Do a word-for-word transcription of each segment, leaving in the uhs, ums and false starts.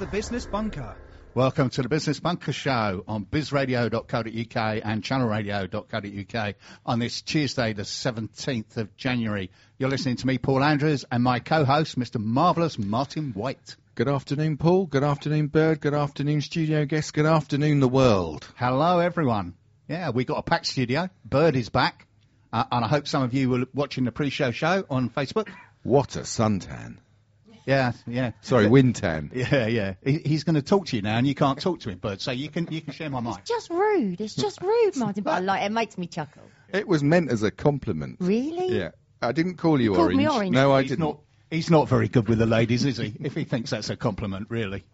The Business Bunker. Welcome to the Business Bunker Show on biz radio dot co dot U K and channel radio dot co dot U K on this Tuesday, the seventeenth of January. You're listening to me, Paul Andrews, and my co-host, Mister Marvellous Martin White. Good afternoon, Paul. Good afternoon, Bird. Good afternoon, studio guests. Good afternoon, the world. Hello, everyone. Yeah, we got a packed studio. Bird is back, uh, and I hope some of you were watching the pre-show show on Facebook. What a suntan. Yeah, yeah. Sorry, wind tan. Yeah, yeah. He, he's going to talk to you now, and you can't talk to him, Bird. So you can you can share my mic. It's just rude. It's just rude, Martin. But I like it. It makes me chuckle. It was meant as a compliment. Really? Yeah. I didn't call you, You called orange. me orange. No, I He's didn't. not. He's not very good with the ladies, is he? If he thinks that's a compliment, really.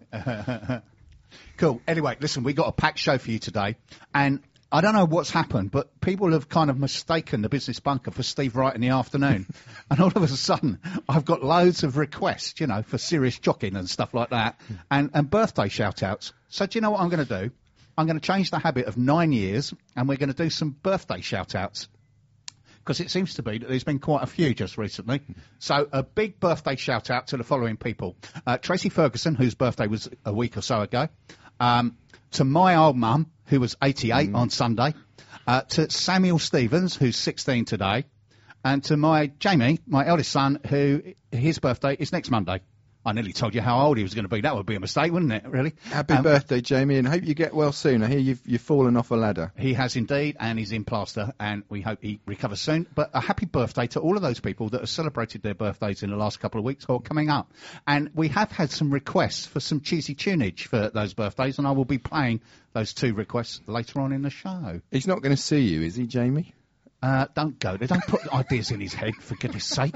Cool. Anyway, listen, we got a packed show for you today, and I don't know what's happened, but people have kind of mistaken the Business Bunker for Steve Wright in the afternoon. And all of a sudden, I've got loads of requests, you know, for serious jockeying and stuff like that, and, and birthday shout-outs. So do you know what I'm going to do? I'm going to change the habit of nine years, and we're going to do some birthday shout-outs. Because it seems to be that there's been quite a few just recently. So a big birthday shout-out to the following people. Uh, Tracy Ferguson, whose birthday was a week or so ago. Um, to my old mum, who was eighty-eight mm. on Sunday. Uh, to Samuel Stevens, who's sixteen today. And to my Jamie, my eldest son, who his birthday is next Monday. I nearly told you how old he was going to be. That would be a mistake, wouldn't it, really? Happy um, birthday, Jamie, and hope you get well soon. I hear you've, you've fallen off a ladder. He has indeed, and he's in plaster, and we hope he recovers soon. But a happy birthday to all of those people that have celebrated their birthdays in the last couple of weeks or coming up. And we have had some requests for some cheesy tunage for those birthdays, and I will be playing those two requests later on in the show. He's not going to sue you, is he, Jamie? Uh, don't go there. Don't put ideas in his head, for goodness sake.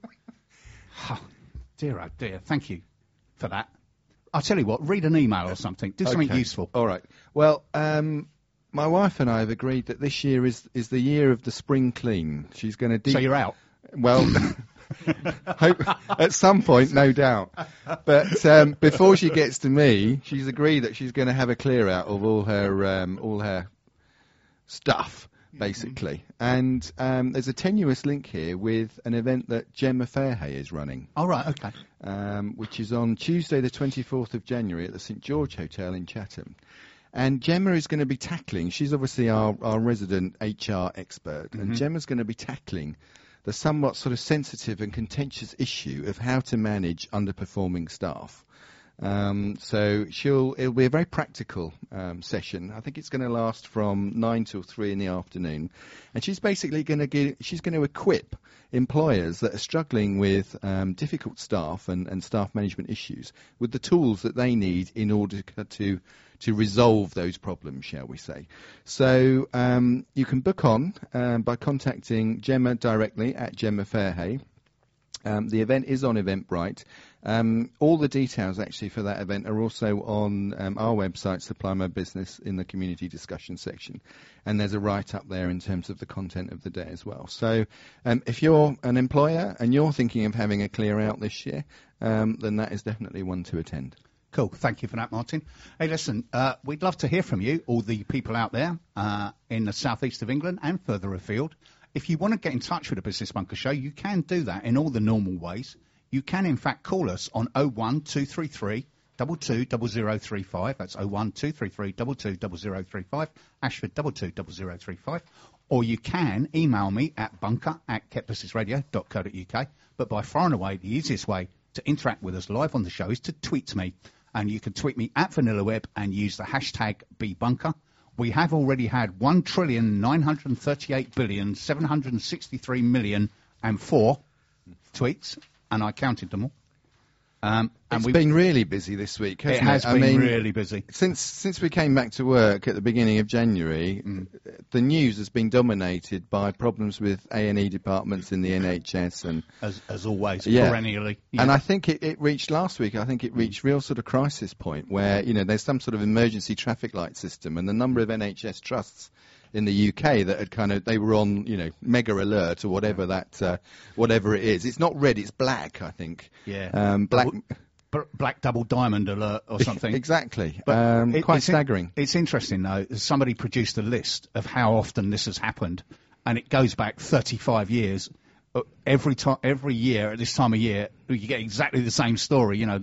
Oh, dear, oh dear. Thank you for that. I'll tell you what, read an email or something. Do something Okay. useful. All right. Well, um, my wife and I have agreed that this year is, is the year of the spring clean. She's going to deep... So you're out? Well, hope at some point, no doubt. But um, before she gets to me, she's agreed that she's going to have a clear out of all her um, all her stuff, basically. And um, there's a tenuous link here with an event that Gemma Fairhay is running. All right, okay. Um, which is on Tuesday, the twenty-fourth of January at the Saint George Hotel in Chatham. And Gemma is going to be tackling, she's obviously our, our resident H R expert, Mm-hmm. and Gemma's going to be tackling the somewhat sort of sensitive and contentious issue of how to manage underperforming staff. Um, so she'll, it'll be a very practical um, session. I think it's going to last from nine till three in the afternoon, and she's basically going to give, she's going to equip employers that are struggling with um, difficult staff and, and staff management issues with the tools that they need in order to to resolve those problems, shall we say. So um, you can book on um, by contacting Gemma directly at Gemma Fairhay. Um, the event is on Eventbrite. Um, all the details, actually, for that event are also on um, our website, Supply My Business, in the community discussion section. And there's a write-up there in terms of the content of the day as well. So um, if you're an employer and you're thinking of having a clear out this year, um, then that is definitely one to attend. Cool. Thank you for that, Martin. Hey, listen, uh, we'd love to hear from you, all the people out there uh, in the southeast of England and further afield. If you want to get in touch with the Business Bunker Show, you can do that in all the normal ways. You can, in fact, call us on oh one two three three, two two zero zero three five. That's oh one two three three, two two zero zero three five, Ashford two two zero zero three five. Or you can email me at bunker at kept business radio dot co dot U K. But by far and away, the easiest way to interact with us live on the show is to tweet me. And you can tweet me at VanillaWeb and use the hashtag BeBunker. We have already had one trillion nine hundred thirty-eight billion seven hundred sixty-three million and four tweets, and I counted them all. Um, and It's we've been really busy this week, hasn't it has it? I been mean, really busy. Since since we came back to work at the beginning of January, Mm. the news has been dominated by problems with A and E departments in the N H S, and As as always, Yeah. perennially. Yeah. and I think it, it reached last week. I think it reached real sort of crisis point where you know there's some sort of emergency traffic light system, and the number of N H S trusts in the U K that had kind of they were on you know mega alert or whatever that uh, whatever it is. It's not red, it's black. I think. Yeah. Um, black. Double- b- Black double diamond alert or something. Exactly. But um, it- quite it's in- staggering. it's interesting, though. Somebody produced a list of how often this has happened, and it goes back thirty-five years. Uh, Every time, every year at this time of year, you get exactly the same story. You know, the,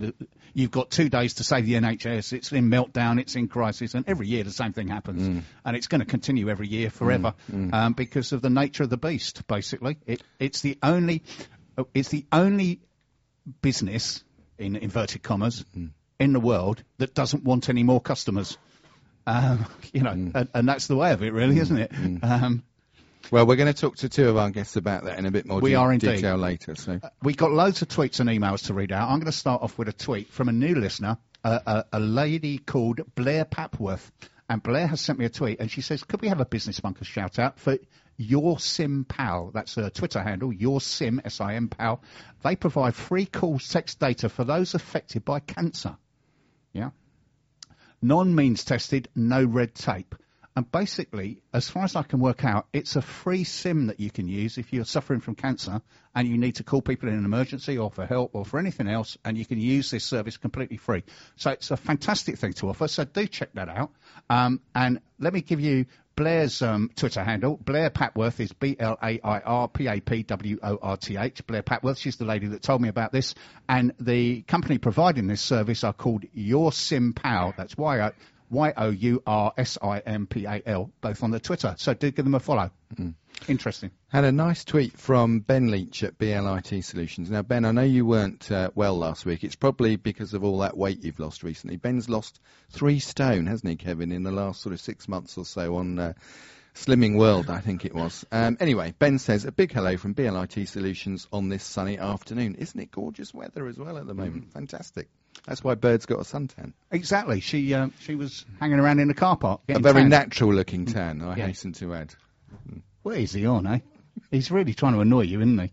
You've got two days to save the N H S. It's in meltdown. It's in crisis. And every year the same thing happens. Mm. And it's going to continue every year forever Mm. Mm. Um, because of the nature of the beast, basically. It, it's the only... It's the only business, in inverted commas, Mm. in the world that doesn't want any more customers. Um, you know, Mm. and, and that's the way of it, really, isn't it? Mm. Um, Well, we're going to talk to two of our guests about that in a bit more We de- are indeed. detail later. So, we got loads of tweets and emails to read out. I'm going to start off with a tweet from a new listener, uh, a, a lady called Blair Papworth. And Blair has sent me a tweet, and she says, could we have a Business Bunkers shout-out for Your Sim Pal? That's a Twitter handle, Your Sim, S I M Pal. They provide free call text data for those affected by cancer. Yeah? Non-means tested, no red tape. And basically, as far as I can work out, it's a free SIM that you can use if you're suffering from cancer and you need to call people in an emergency or for help or for anything else, and you can use this service completely free. So it's a fantastic thing to offer, so do check that out. Um, and let me give you Blair's um, Twitter handle. Blair Papworth is B L A I R P A P W O R T H. Blair Papworth, she's the lady that told me about this. And the company providing this service are called Your Sim Pal. That's Y O Y O U R S I M P A L, both on the Twitter. So do give them a follow. Mm. Interesting. had a nice tweet from Ben Leach at B L I T Solutions. Now, Ben, I know you weren't uh, well last week. It's probably because of all that weight you've lost recently. Ben's lost three stone, hasn't he, Kevin, in the last sort of six months or so on uh, Slimming World, I think it was. Um, anyway, Ben says, a big hello from B L I T Solutions on this sunny afternoon. Isn't it gorgeous weather as well at the moment? Mm. Fantastic. That's why Bird's got a suntan. Exactly. She uh, she was hanging around in the car park. A very tan. natural-looking tan, I Yeah. hasten to add. What is he on, eh? He's really trying to annoy you, isn't he?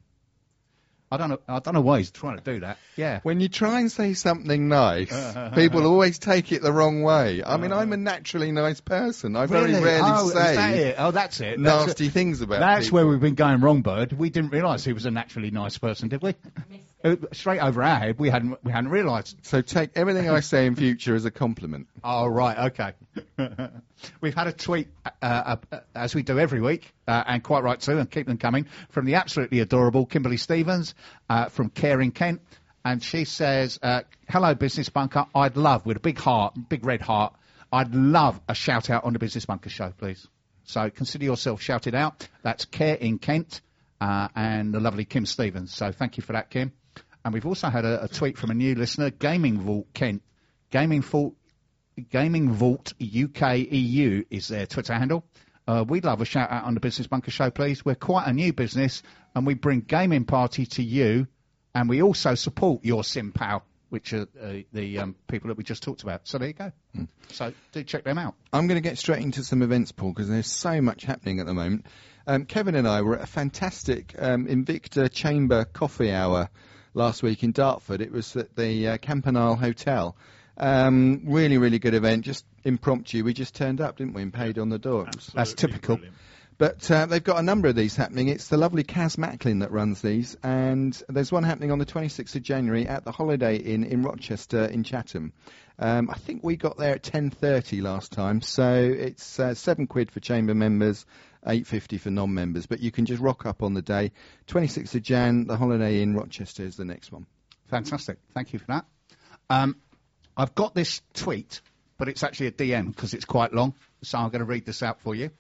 I don't know. I don't know why he's trying to do that. Yeah. When you try and say something nice, people always take it the wrong way. I mean, I'm a naturally nice person. I very Really? rarely oh, say is that it? Oh, that's it. That's nasty it. things about That's people. where we've been going wrong, Bird. We didn't realise he was a naturally nice person, did we? Uh, Straight over our head, we hadn't we hadn't realised. So take everything I say in future as a compliment. Oh, right, okay. We've had a tweet, uh, uh, as we do every week, uh, and quite right too, and keep them coming, from the absolutely adorable Kimberly Stevens uh, from Caring Kent. And she says, uh, hello, Business Bunker. I'd love, with a big heart, big red heart, I'd love a shout out on the Business Bunker show, please. So consider yourself shouted out. That's Care in Kent uh, and the lovely Kim Stevens. So thank you for that, Kim. And we've also had a, a tweet from a new listener, Gaming Vault Kent. Gaming Vault, Gaming Vault U K E U is their Twitter handle. Uh, we'd love a shout out on the Business Bunker show, please. We're quite a new business, and we bring gaming party to you, and we also support your SimPal, which are uh, the um, people that we just talked about. So there you go. Mm. So do check them out. I'm going to get straight into some events, Paul, because there's so much happening at the moment. Um, Kevin and I were at a fantastic um, Invicta Chamber coffee hour last week in Dartford. It was at the uh, Campanile Hotel. Um, really, really good event. Just impromptu. We just turned up, didn't we, and paid on the door. Absolutely That's typical. brilliant. But uh, they've got a number of these happening. It's the lovely Kaz Macklin that runs these, and there's one happening on the twenty-sixth of January at the Holiday Inn in Rochester in Chatham. Um, I think we got there at ten thirty last time, so it's uh, seven quid for chamber members, eight fifty for non-members. But you can just rock up on the day. twenty-sixth of Jan, the Holiday Inn Rochester is the next one. Fantastic. Thank you for that. Um, I've got this tweet, but it's actually a D M because it's quite long, so I'm going to read this out for you.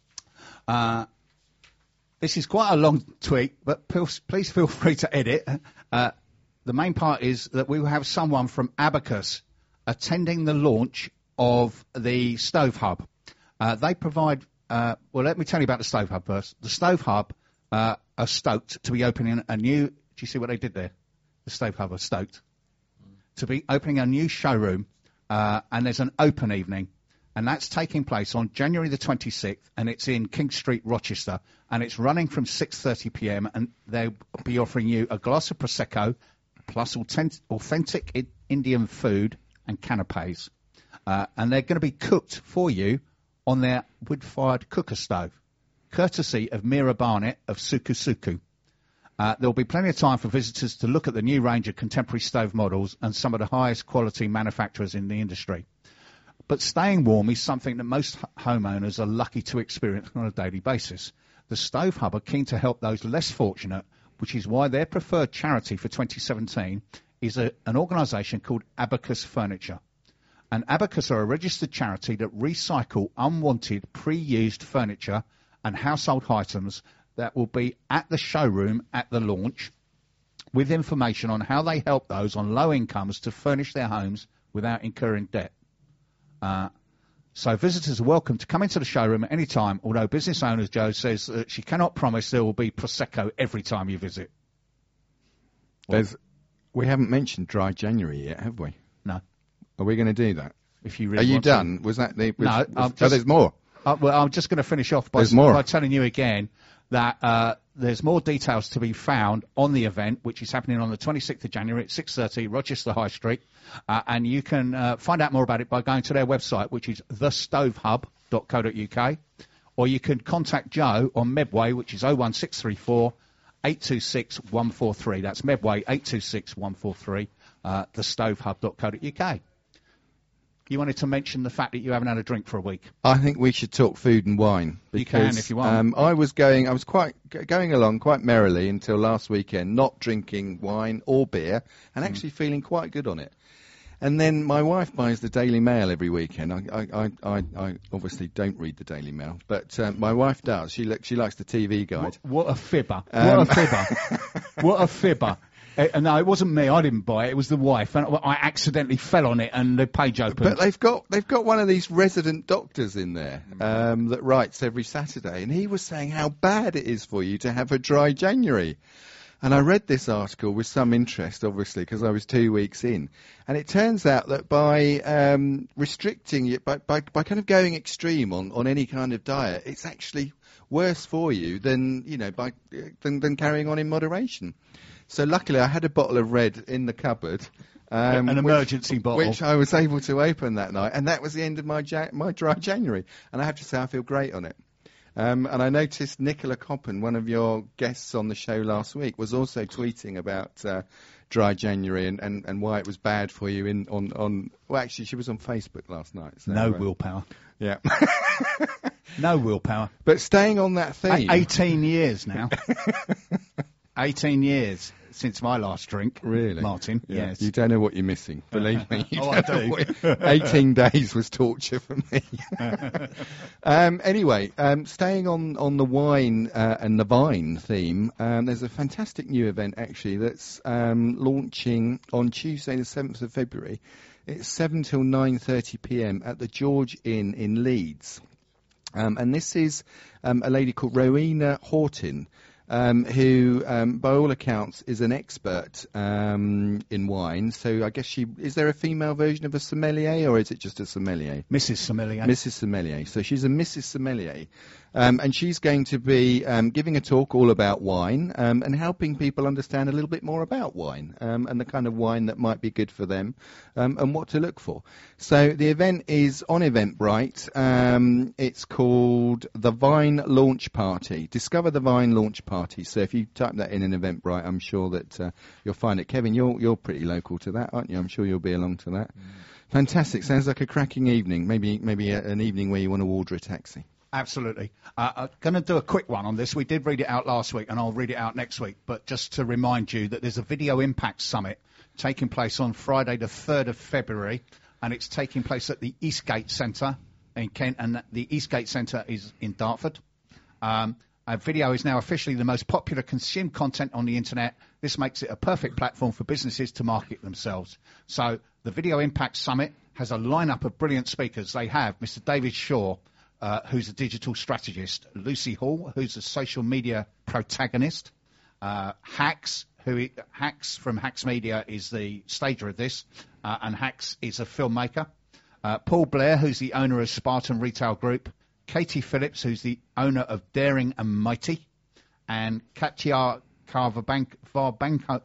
Uh, this is quite a long tweet, but please, please feel free to edit. Uh, the main part is that we will have someone from Abacus attending the launch of the Stove Hub. Uh, they provide, uh, well, let me tell you about the Stove Hub first. The Stove Hub uh, are stoked to be opening a new, do you see what they did there? The Stove Hub are stoked to be opening a new showroom, uh, and there's an open evening. And that's taking place on January the twenty-sixth, and it's in King Street, Rochester, and it's running from six thirty p m, and they'll be offering you a glass of Prosecco, plus authentic, authentic I- Indian food and canapes. Uh, and they're going to be cooked for you on their wood-fired cooker stove, courtesy of Mira Barnett of Suku Suku. Uh, there'll be plenty of time for visitors to look at the new range of contemporary stove models and some of the highest quality manufacturers in the industry. But staying warm is something that most h- homeowners are lucky to experience on a daily basis. The Stove Hub are keen to help those less fortunate, which is why their preferred charity for twenty seventeen is a, an organisation called Abacus Furniture. And Abacus are a registered charity that recycle unwanted, pre-used furniture and household items that will be at the showroom at the launch, with information on how they help those on low incomes to furnish their homes without incurring debt. Uh, so visitors are welcome to come into the showroom at any time, although business owner Jo says that she cannot promise there will be Prosecco every time you visit. There's, we haven't mentioned Dry January yet, have we? No. Are we going to do that? If you really Are you want done? To. Was that the... Was, No, was, I'm oh, just- there's more. Uh, well, I'm just going to finish off by, There's more. by telling you again that uh, there's more details to be found on the event, which is happening on the twenty-sixth of January at six thirty, Rochester High Street. Uh, and you can uh, find out more about it by going to their website, which is the stove hub dot co dot U K. Or you can contact Jo on Medway, which is oh one six three four, eight two six, one four three. That's Medway, eight two six, one four three, uh, the stove hub dot co dot U K. You wanted to mention the fact that you haven't had a drink for a week. I think we should talk food and wine. You Because, can if you want. Um, I was going, I was quite g- going along quite merrily until last weekend, not drinking wine or beer, and actually feeling quite good on it. And then my wife buys the Daily Mail every weekend. I, I, I, I, I obviously don't read the Daily Mail, but uh, my wife does. She li- she likes the T V guide. What, what a fibber. Um, what a fibber. What a fibber. Uh, no, it wasn't me. I didn't buy it. It was the wife. And I accidentally fell on it and the page opened. But they've got they've got one of these resident doctors in there um, that writes every Saturday, and he was saying how bad it is for you to have a dry January. And I read this article with some interest, obviously, because I was two weeks in. And it turns out that by um, restricting it, by, by, by kind of going extreme on, on any kind of diet, it's actually worse for you than, you know, by than, than carrying on in moderation. So luckily I had a bottle of red in the cupboard. Um, An emergency which, bottle. Which I was able to open that night. And that was the end of my, ja- my dry January. And I have to say I feel great on it. Um, and I noticed Nicola Coppen, one of your guests on the show last week, was also tweeting about uh, dry January and, and, and why it was bad for you in on, on... Well, actually, she was on Facebook last night. So, no uh, willpower. Yeah. No willpower. But staying on that theme... A- eighteen years now. eighteen years since my last drink. Really? Martin, Yeah. yes. You don't know what you're missing. Believe me. You Oh, I don't know do. what- eighteen days was torture for me. um, anyway, um, staying on, on the wine uh, and the vine theme, um, there's a fantastic new event actually that's um, launching on Tuesday the seventh of February. It's seven till nine thirty p m at the George Inn in Leeds. Um, and this is um, a lady called Rowena Horton, um, who, um, by all accounts, is an expert um, in wine. So I guess she... Is there a female version of a sommelier, or is it just a sommelier? Missus Sommelier. Missus Sommelier. So she's a Missus Sommelier. Um, and she's going to be um, giving a talk all about wine um, and helping people understand a little bit more about wine um, and the kind of wine that might be good for them um, and what to look for. So the event is on Eventbrite. Um, it's called the Vine Launch Party. Discover the Vine Launch Party. So if you type that in an Eventbrite, I'm sure that uh, you'll find it. Kevin, you're you're pretty local to that, aren't you? I'm sure you'll be along to that. Mm. Fantastic. Sounds like a cracking evening. Maybe maybe a, an evening where you want to order a taxi. Absolutely. Uh, I'm going to do a quick one on this. We did read it out last week, and I'll read it out next week. But just to remind you that there's a Video Impact Summit taking place on Friday the third of February, and it's taking place at the Eastgate Centre in Kent, and the Eastgate Centre is in Dartford. Um, uh, video is now officially the most popular consumed content on the internet. This makes it a perfect platform for businesses to market themselves. So the Video Impact Summit has a lineup of brilliant speakers. They have Mister David Shaw, Uh, who's a digital strategist, Lucy Hall, who's a social media protagonist, uh, Hacks, who i- Hacks from Hacks Media is the stager of this, uh, and Hacks is a filmmaker, uh, Paul Blair, who's the owner of Spartan Retail Group, Katie Phillips, who's the owner of Daring and Mighty, and Katya Karvabank, Varbanko,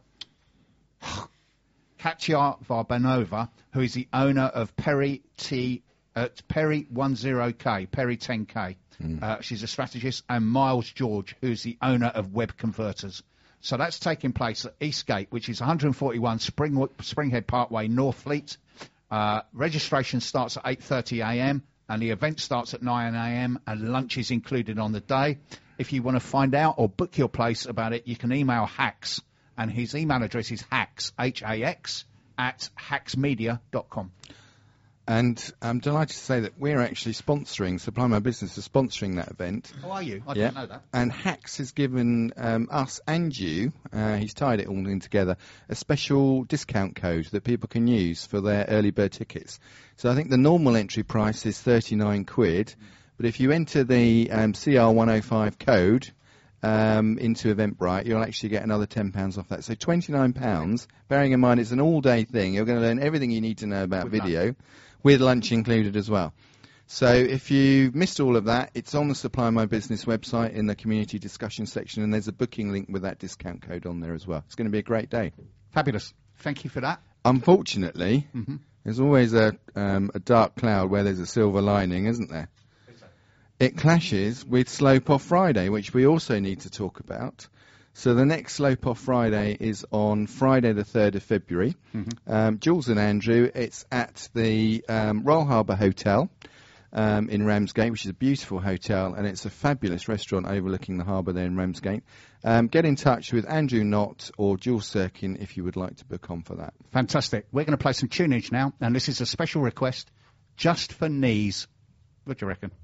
Katya Varbanova, who is the owner of Perry T. At Perry ten K, Perry ten K. Mm. Uh, she's a strategist, and Miles George, who's the owner of Web Converters. So that's taking place at Eastgate, which is one forty-one Spring, Springhead Parkway, Northfleet. Uh, registration starts at eight thirty a m and the event starts at nine a m and lunch is included on the day. If you want to find out or book your place about it, you can email hacks and his email address is hacks, H A X, at hacksmedia dot com. And I'm delighted to say that we're actually sponsoring, Supply My Business is sponsoring that event. How are you? I Yeah. didn't know that. And Hacks has given um, us and you, uh, he's tied it all in together, a special discount code that people can use for their early bird tickets. So I think the normal entry price is thirty-nine quid, but if you enter the um, C R one oh five code um, into Eventbrite, you'll actually get another ten pounds off that. So twenty-nine pounds, bearing in mind it's an all-day thing. You're going to learn everything you need to know about With video, with lunch included as well. So if you missed all of that, it's on the Supply My Business website in the community discussion section, and there's a booking link with that discount code on there as well. It's going to be a great day. Fabulous. Thank you for that. Unfortunately, Mhm. there's always a, um, a dark cloud where there's a silver lining, isn't there? It clashes with Slope Off Friday, which we also need to talk about. So the next Slope Off Friday is on Friday the third of February. Mm-hmm. Um, Jules and Andrew, it's at the um, Royal Harbour Hotel um, in Ramsgate, which is a beautiful hotel, and it's a fabulous restaurant overlooking the harbour there in Ramsgate. Um, get in touch with Andrew Knott or Jules Sirkin if you would like to book on for that. Fantastic. We're going to play some tunage now, and this is a special request just for knees. What do you reckon?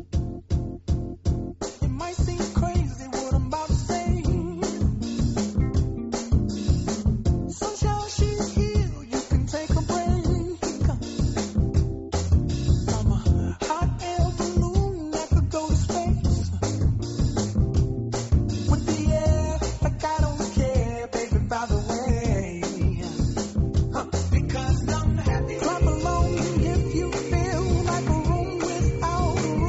It might seem crazy what I'm about to say. Sunshine, she's here, you can take a break. I'm a hot air balloon that could go to space. With the air, like I don't care, baby, by the way. Huh, because I'm happy. Clap along if you feel like a room without a roof.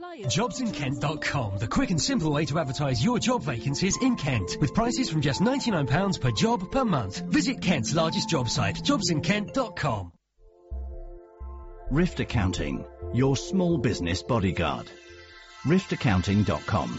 suppliers. jobs in kent dot com, the quick and simple way to advertise your job vacancies in Kent, with prices from just ninety-nine pounds per job per month. Visit Kent's largest job site, jobs in kent dot com. Rift Accounting, your small business bodyguard. rift accounting dot com.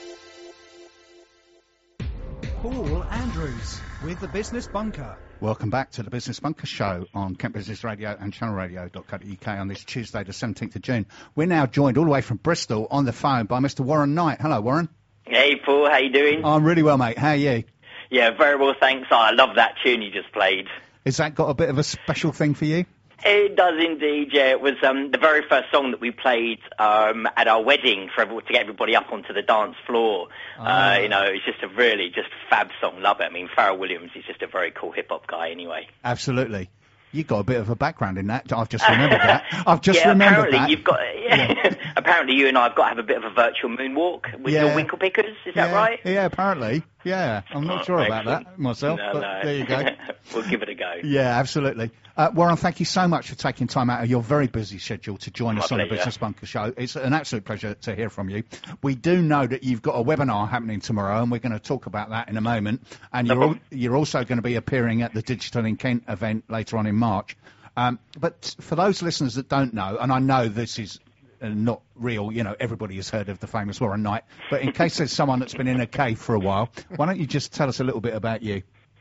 Paul Andrews with the Business Bunker. Welcome back to the Business Bunker Show on Kent Business Radio and channel radio dot co dot U K on this Tuesday, the seventeenth of June. We're now joined all the way from Bristol on the phone by Mister Warren Knight. Hello, Warren. Hey, Paul. How you doing? I'm really well, mate. How are you? Yeah, very well, thanks. Oh, I love that tune you just played. Has that got a bit of a special thing for you? It does indeed, yeah. It was um, the very first song that we played um, at our wedding for every- to get everybody up onto the dance floor. Oh. Uh, you know, it's just a really just fab song. Love it. I mean, Pharrell Williams is just a very cool hip-hop guy anyway. Absolutely. You've got a bit of a background in that. I've just remembered that. I've just yeah, remembered apparently that. you've got. Yeah. yeah. Apparently, you and I have got to have a bit of a virtual moonwalk with Yeah. your winkle pickers. Is that yeah, right? Yeah, apparently. Yeah, I'm not Oh, sure about excellent. that myself, No, but no. there you go. We'll give it a go. Yeah, absolutely. Uh, Warren, thank you so much for taking time out of your very busy schedule to join My us on the pleasure. Business Bunker Show. It's an absolute pleasure to hear from you. We do know that you've got a webinar happening tomorrow, and we're going to talk about that in a moment. And No you're al- problem. you're also going to be appearing at the Digital in Kent event later on in March. Um, but for those listeners that don't know, and I know this is uh, not real, you know, everybody has heard of the famous Warren Knight, but in case there's someone that's been in a cave for a while, why don't you just tell us a little bit about you?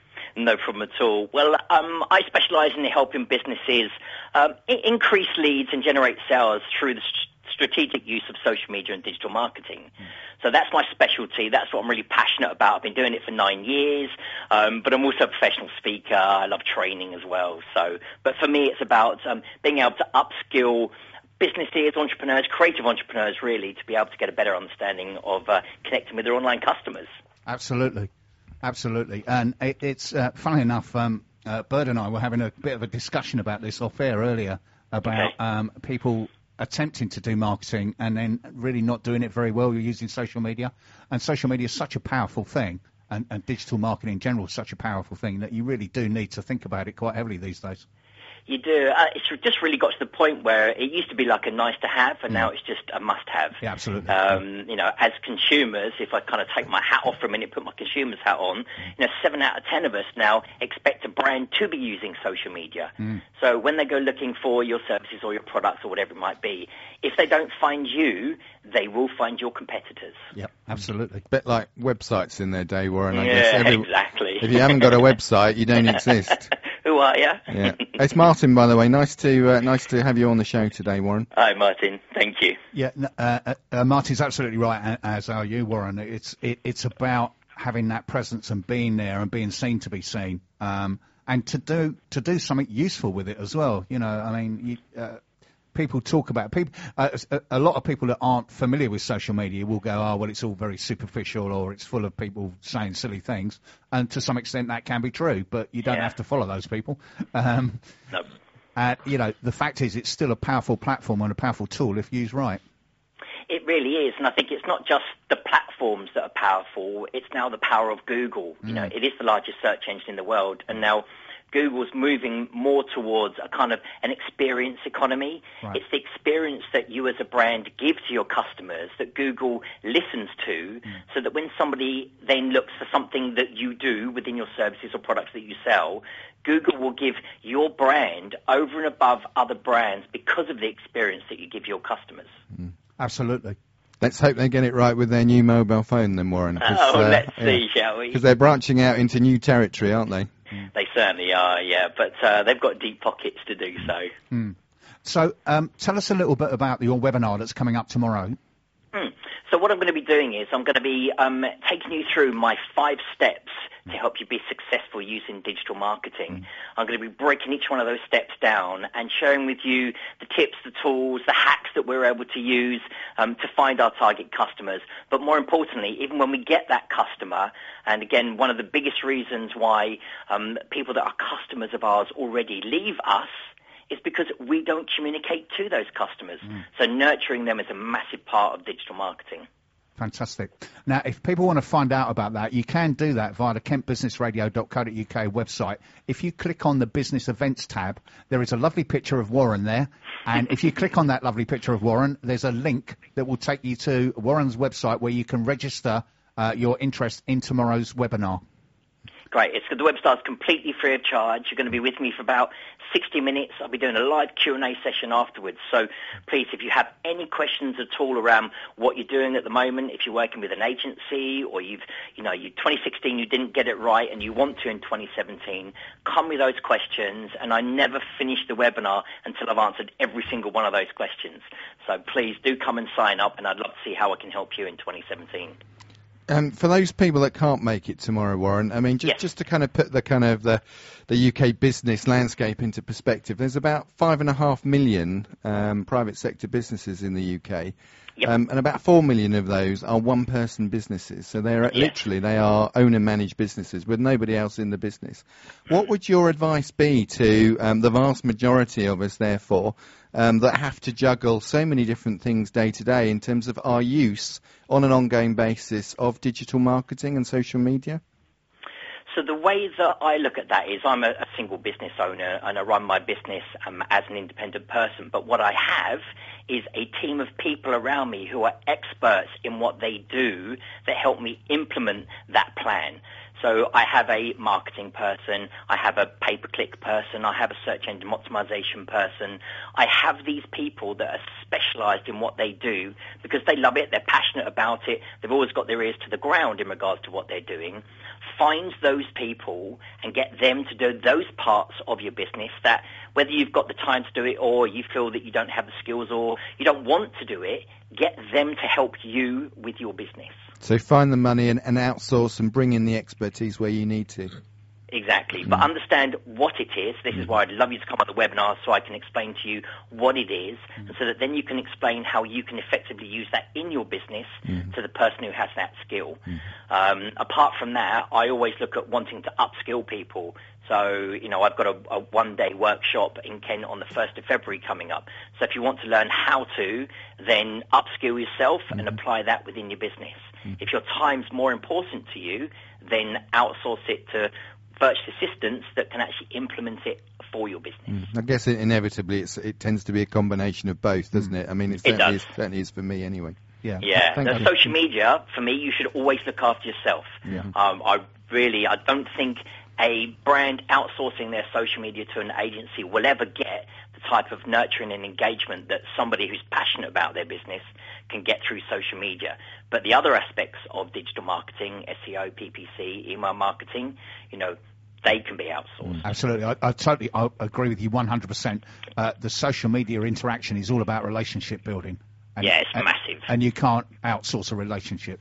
No problem at all. Well, um, I specialise in helping businesses um, I- increase leads and generate sales through the st- strategic use of social media and digital marketing. So that's my specialty. That's what I'm really passionate about. I've been doing it for nine years, um, but I'm also a professional speaker. I love training as well. So, but for me, it's about um, being able to upskill businesses, entrepreneurs, creative entrepreneurs, really, to be able to get a better understanding of uh, connecting with their online customers. Absolutely. Absolutely. And it, it's, uh, funny enough, um, uh, Bird and I were having a bit of a discussion about this off air earlier about Okay. um, people attempting to do marketing and then really not doing it very well. You're using social media. And social media is such a powerful thing, and, and digital marketing in general is such a powerful thing that you really do need to think about it quite heavily these days. You do. Uh, it's just really got to the point where it used to be like a nice to have, and now it's just a must have. Yeah, absolutely. Um, you know, as consumers, if I kind of take my hat off for a minute, put my consumer's hat on, you know, seven out of ten of us now expect a brand to be using social media. So when they go looking for your services or your products or whatever it might be, if they don't find you, they will find your competitors. Yep, absolutely. Bit like websites in their day, Warren. I Yeah, guess every, exactly. if you haven't got a website, you don't exist. Who are you? Yeah. It's Martin, by the way. Nice to uh, nice to have you on the show today, Warren. Hi, Martin. Thank you. Yeah, n- uh, uh, uh, Martin's absolutely right, a- as are you, Warren. It's it, it's about having that presence and being there and being seen to be seen, um, and to do to do something useful with it as well. You know, I mean, you, uh, people talk about people. Uh, a, a lot of people that aren't familiar with social media will go, "Oh, well, it's all very superficial, or it's full of people saying silly things." And to some extent, that can be true, but you don't Yeah. have to follow those people. Um, No. uh, you know, the fact is, it's still a powerful platform and a powerful tool if used right. It really is, and I think it's not just the platforms that are powerful, it's now the power of Google. You know, it is the largest search engine in the world, and now Google's moving more towards a kind of an experience economy. Right. It's the experience that you as a brand give to your customers that Google listens to, so that when somebody then looks for something that you do within your services or products that you sell, Google will give your brand over and above other brands because of the experience that you give your customers. Absolutely. Let's hope they get it right with their new mobile phone, then, Warren. Oh, let's see, shall we? Because they're branching out into new territory, aren't they? They certainly are, yeah, but uh, they've got deep pockets to do so. So, um, tell us a little bit about your webinar that's coming up tomorrow. Mm. So what I'm going to be doing is I'm going to be um, taking you through my five steps to help you be successful using digital marketing. I'm going to be breaking each one of those steps down and sharing with you the tips, the tools, the hacks that we're able to use um, to find our target customers. But more importantly, even when we get that customer, and again, one of the biggest reasons why um, people that are customers of ours already leave us is because we don't communicate to those customers. So nurturing them is a massive part of digital marketing. Fantastic. Now, if people want to find out about that, you can do that via the kent business radio dot co dot U K website. If you click on the business events tab, there is a lovely picture of Warren there. And if you click on that lovely picture of Warren, there's a link that will take you to Warren's website where you can register uh, your interest in tomorrow's webinar. Great. It's, the website's completely free of charge. You're going to be with me for about sixty minutes. I'll be doing a live Q and A session afterwards. So please, if you have any questions at all around what you're doing at the moment, if you're working with an agency or you've, you know, you twenty sixteen you didn't get it right and you want to in twenty seventeen, come with those questions. And I never finish the webinar until I've answered every single one of those questions. So please do come and sign up, and I'd love to see how I can help you in twenty seventeen. Um, for those people that can't make it tomorrow, Warren, I mean, just, Yes. just to kind of put the kind of the, the U K business landscape into perspective, there's about five and a half million um, private sector businesses in the U K, Yep. um, and about four million of those are one-person businesses. So they're Yeah. literally they are owner-managed businesses with nobody else in the business. What would your advice be to um, the vast majority of us, therefore, um, that have to juggle so many different things day to day in terms of our use on an ongoing basis of digital marketing and social media? So the way that I look at that is I'm a, a single business owner and I run my business um, as an independent person. But what I have is a team of people around me who are experts in what they do that help me implement that plan. So I have a marketing person, I have a pay-per-click person, I have a search engine optimization person. I have these people that are specialized in what they do because they love it, they're passionate about it, they've always got their ears to the ground in regards to what they're doing. Find those people and get them to do those parts of your business that whether you've got the time to do it or you feel that you don't have the skills or you don't want to do it, get them to help you with your business. So find the money and, and outsource and bring in the expertise where you need to. Exactly, but understand what it is. This is why I'd love you to come on the webinar so I can explain to you what it is, and so that then you can explain how you can effectively use that in your business to the person who has that skill. Um, apart from that, I always look at wanting to upskill people. So, you know, I've got a, a one-day workshop in Kent on the first of February coming up. So if you want to learn how to, then upskill yourself and apply that within your business. If your time's more important to you, then outsource it to virtual assistants that can actually implement it for your business. I guess it, inevitably it's, it tends to be a combination of both, doesn't it? I mean, it It certainly, does. is, certainly is for me anyway. Yeah. Yeah, Thank the you. social media, for me, you should always look after yourself. Yeah. Um, I really, I don't think a brand outsourcing their social media to an agency will ever get the type of nurturing and engagement that somebody who's passionate about their business can get through social media. But the other aspects of digital marketing, S E O, P P C, email marketing, you know, they can be outsourced. Absolutely. I, I totally I agree with you one hundred percent. Uh, the social media interaction is all about relationship building. And, Yeah, it's and, massive. And you can't outsource a relationship.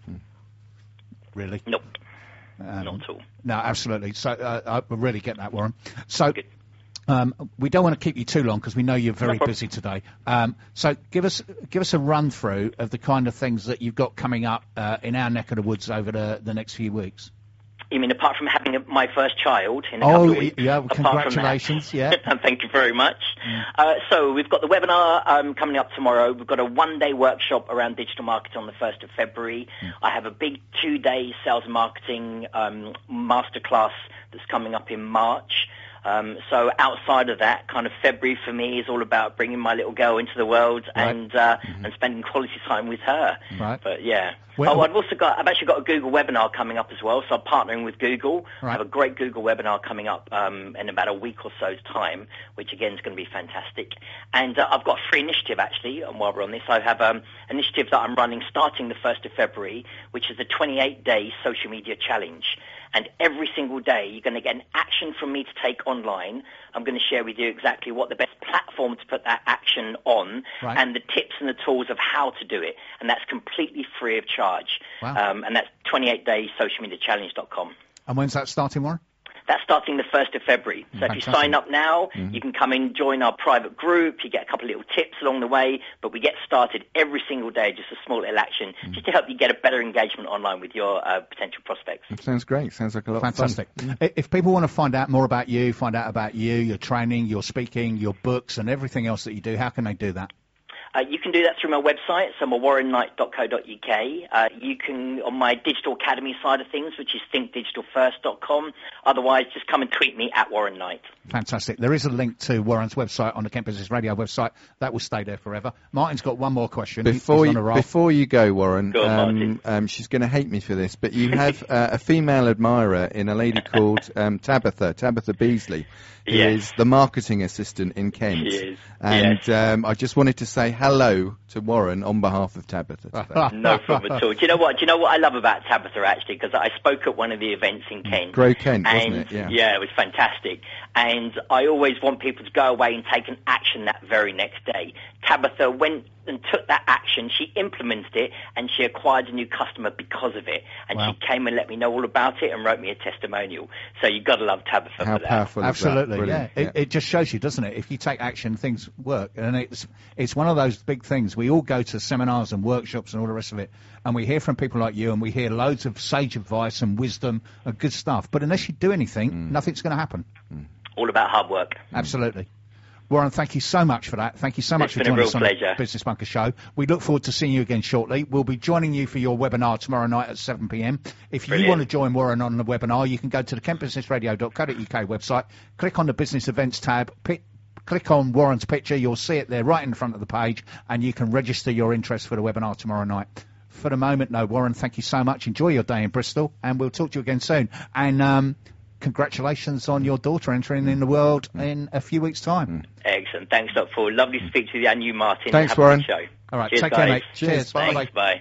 Really? Nope, Um, not at all. No, absolutely. So uh, I really get that, Warren. So Good. um, we don't want to keep you too long because we know you're very problem. busy today. Um, so give us give us a run through of the kind of things that you've got coming up uh, in our neck of the woods over the, the next few weeks. You mean apart from having a, my first child in a Oh, couple of weeks? yeah, apart from that- congratulations, yeah. Thank you very much. Uh, so we've got the webinar um, coming up tomorrow. We've got a one-day workshop around digital marketing on the first of February. I have a big two-day sales and marketing um, masterclass that's coming up in March. Um, so outside of that, kind of February for me is all about bringing my little girl into the world Right. and uh, and spending quality time with her. Right. But yeah. Well- oh, I've also got I've actually got a Google webinar coming up as well. So I'm partnering with Google. Right. I have a great Google webinar coming up um, in about a week or so's time, which again is going to be fantastic. And uh, I've got a free initiative actually. And while we're on this, I have um, an initiative that I'm running starting the first of February, which is the twenty-eight day social media challenge. And every single day, you're going to get an action from me to take online. I'm going to share with you exactly what the best platform to put that action on Right. and the tips and the tools of how to do it. And that's completely free of charge. Wow. Um, and that's twenty-eight day social media challenge dot com. And when's that starting, Warren? That's starting the first of February. So if you Fantastic. sign up now, you can come in, join our private group. You get a couple of little tips along the way. But we get started every single day, just a small little action, just to help you get a better engagement online with your uh, potential prospects. Sounds great. Sounds like a lot Fantastic. of fun. I- If people want to find out more about you, find out about you, your training, your speaking, your books, and everything else that you do, how can they do that? Uh, you can do that through my website, so my warren knight dot co dot uk. Uh, you can, on my digital academy side of things, which is think digital first dot com. Otherwise, just come and tweet me at Warren Knight. Fantastic. There is a link to Warren's website on the Kent Business Radio website. That will stay there forever. Martin's got one more question. Before He's you, on a roll. before you go, Warren, Go on, um, Martin. um, she's going to hate me for this, but you have uh, a female admirer in a lady called um, Tabitha, Tabitha Beasley, who Yes. is the marketing assistant in Kent. She is, And yes. um, I just wanted to say hello to Warren on behalf of Tabitha today. No problem at all. Do you know what? Do you know what I love about Tabitha actually? Because I spoke at one of the events in Kent. Grow Kent, and, wasn't it? Yeah. it was fantastic. And I always want people to go away and take an action that very next day. Tabitha went and took that action. She implemented it, and she acquired a new customer because of it. And Wow. she came and let me know all about it and wrote me a testimonial. So you've got to love Tabitha How for that. powerful is that? Absolutely, yeah. Brilliant. It, it just shows you, doesn't it? If you take action, things work, and it's it's one of those big things. We all go to seminars and workshops and all the rest of it, and we hear from people like you, and we hear loads of sage advice and wisdom and good stuff. But unless you do anything, Mm. nothing's going to happen. All about hard work. Absolutely. Warren, thank you so much for that. Thank you so much It's for been a joining real us on pleasure. the Business Bunker Show. We look forward to seeing you again shortly. We'll be joining you for your webinar tomorrow night at seven p m. If you Brilliant. want to join Warren on the webinar, you can go to the kent business radio dot co dot uk website, click on the Business Events tab, pick, click on Warren's picture. You'll see it there right in the front of the page, and you can register your interest for the webinar tomorrow night. For the moment, no, Warren, thank you so much. Enjoy your day in Bristol, and we'll talk to you again soon. And um, congratulations on your daughter entering in the world in a few weeks' time. Excellent. Thanks a lot, Paul. Lovely to speak to you and you, Martin. Thanks, Have a Warren. good show. All right, Cheers, take guys. care, mate. Cheers. Cheers. Bye. Thanks. Bye.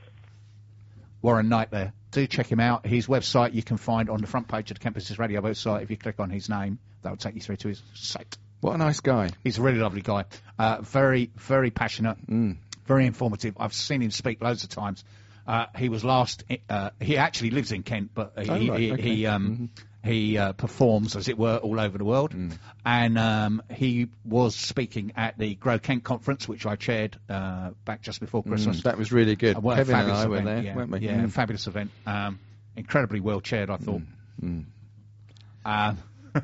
Warren Knight there. Do check him out. His website you can find on the front page of the Kent Business Radio website. If you click on his name, that will take you through to his site. What a nice guy. He's a really lovely guy. Uh, very, very passionate. Mm. Very informative. I've seen him speak loads of times. Uh, he was last. Uh, he actually lives in Kent, but he Oh, right, he, okay. he, um, Mm-hmm. he uh, performs, as it were, all over the world. Mm. And um, he was speaking at the Grow Kent conference, which I chaired uh, back just before Christmas. Mm, that was really good. Uh, what a Kevin and fabulous I were event, there, yeah, weren't we? Yeah, Mm. fabulous event. Um, incredibly well chaired, I thought. Mm. Um,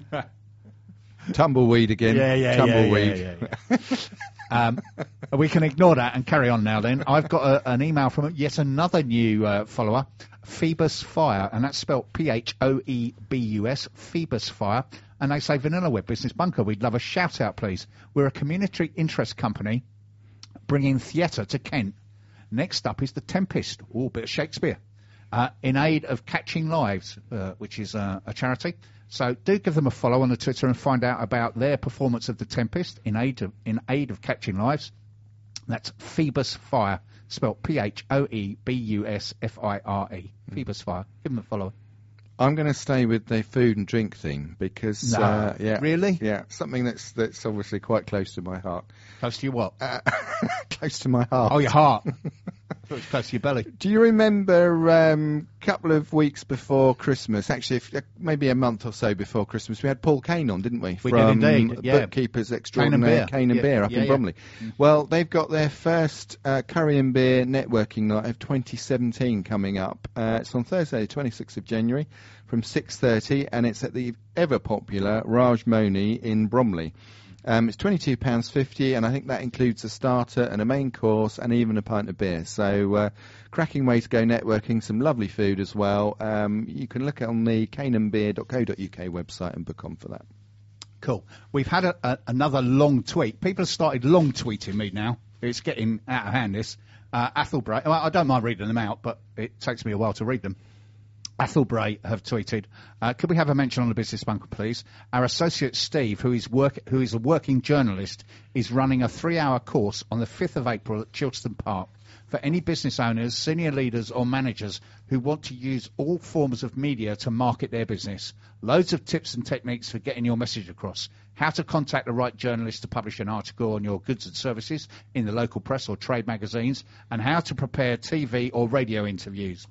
Tumbleweed again. Yeah, yeah, yeah, Tumbleweed. yeah, yeah, yeah. um, we can ignore that and carry on now then. I've got a, an email from yet another new uh, follower, Phoebus Fire, and that's spelled P H O E B U S, Phoebus Fire. And they say, Vanilla Web Business Bunker, we'd love a shout out, please. We're a community interest company bringing theatre to Kent. Next up is The Tempest, oh, bit of Shakespeare, uh, in aid of Catching Lives, uh, which is uh, a charity. So do give them a follow on the Twitter and find out about their performance of The Tempest in aid of, in aid of Catching Lives. That's Phoebus Fire, spelled P H O E B U S F I R E. Phoebus Fire. Give them a follow. I'm going to stay with the food and drink thing because, No. uh, yeah, Really? yeah, something that's that's obviously quite close to my heart. Close to your what? Uh, close to my heart. Oh, your heart. I thought it was close to your belly. Do you remember a um, couple of weeks before Christmas, actually if, uh, maybe a month or so before Christmas, we had Paul Kane on, didn't we? We did From indeed, yeah. Bookkeepers Cane Extraordinaire, and Beer. Cane and Yeah, Beer up yeah, in yeah. Bromley. Well, they've got their first uh, curry and beer networking night of twenty seventeen coming up. Uh, it's on Thursday, the twenty-sixth of January from six thirty, and it's at the ever-popular Raj Moni in Bromley. Um, it's twenty-two pounds fifty, and I think that includes a starter and a main course and even a pint of beer. So, uh, cracking way to go networking, some lovely food as well. Um, you can look on the cane and beer dot co dot uk website and book on for that. Cool. We've had a, a, another long tweet. People have started long tweeting me now. It's getting out of hand, this. Uh, Athelbray, well, I don't mind reading them out, but it takes me a while to read them. Athelbray have tweeted, uh, could we have a mention on the Business Bunker, please? Our associate Steve, who is work, who is a working journalist, is running a three-hour course on the fifth of April at Chilston Park for any business owners, senior leaders or managers who want to use all forms of media to market their business. Loads of tips and techniques for getting your message across. How to contact the right journalist to publish an article on your goods and services in the local press or trade magazines, and how to prepare T V or radio interviews.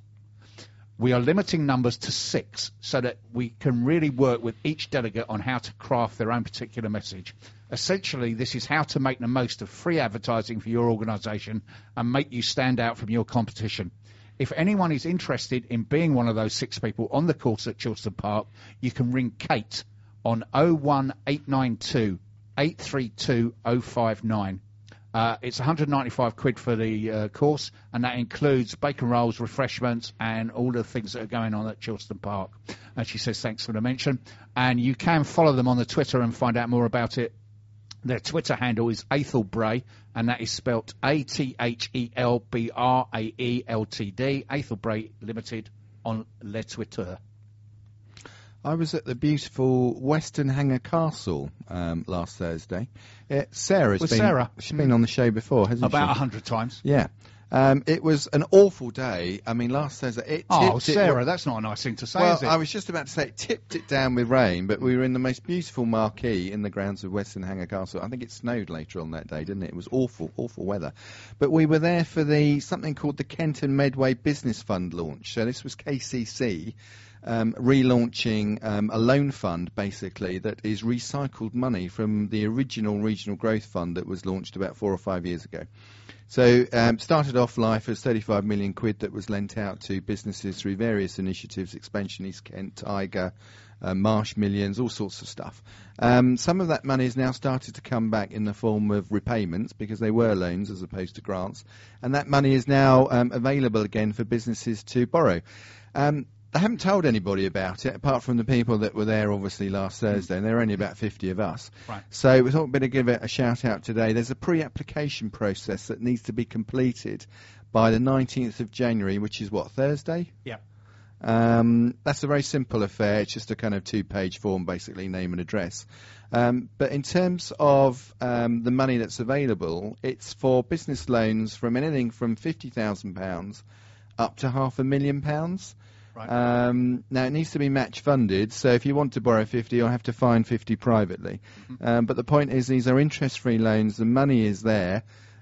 We are limiting numbers to six so that we can really work with each delegate on how to craft their own particular message. Essentially, this is how to make the most of free advertising for your organisation and make you stand out from your competition. If anyone is interested in being one of those six people on the course at Chilston Park, you can ring Kate on oh one eight nine two, eight three two oh five nine. Uh, it's one hundred ninety-five quid for the uh, course, and that includes bacon rolls, refreshments, and all the things that are going on at Chilston Park. And she says thanks for the mention. And you can follow them on the Twitter and find out more about it. Their Twitter handle is Aethelbray, and that is spelt A T H E L B R A E L T D, Aethelbray Limited on Le Twitter. I was at the beautiful Western Hanger Castle um, last Thursday. Uh, Sarah's With been, Sarah? She's been on the show before, hasn't About she? a hundred times. Yeah. Um, it was an awful day. I mean, last Thursday... It Oh, tipped it- Sarah, that's not a nice thing to say, Well, is it? I was just about to say it tipped it down with rain, but we were in the most beautiful marquee in the grounds of Western Hanger Castle. I think it snowed later on that day, didn't it? It was awful, awful weather. But we were there for the something called the Kent and Medway Business Fund launch. So this was K C C um, relaunching um, a loan fund, basically, that is recycled money from the original Regional Growth Fund that was launched about four or five years ago. So um, started off life as thirty-five million quid that was lent out to businesses through various initiatives, Expansion East Kent, Tiger, uh, Marsh Millions, all sorts of stuff. Um, some of that money has now started to come back in the form of repayments because they were loans as opposed to grants, and that money is now um, available again for businesses to borrow. Um, I haven't told anybody about it, apart from the people that were there, obviously, last Thursday, and there are only about fifty of us. Right. So we thought we'd better give it a shout-out today. There's a pre-application process that needs to be completed by the nineteenth of January, which is, what, Thursday? Yeah. Um, that's a very simple affair. It's just a kind of two-page form, basically, name and address. Um, but in terms of um, the money that's available, it's for business loans from anything from fifty thousand pounds up to half a million pounds. Right. Um, now, it needs to be match funded, so if you want to borrow fifty, you'll have to find fifty privately. Mm-hmm. Um, but the point is, these are interest-free loans. The money is there.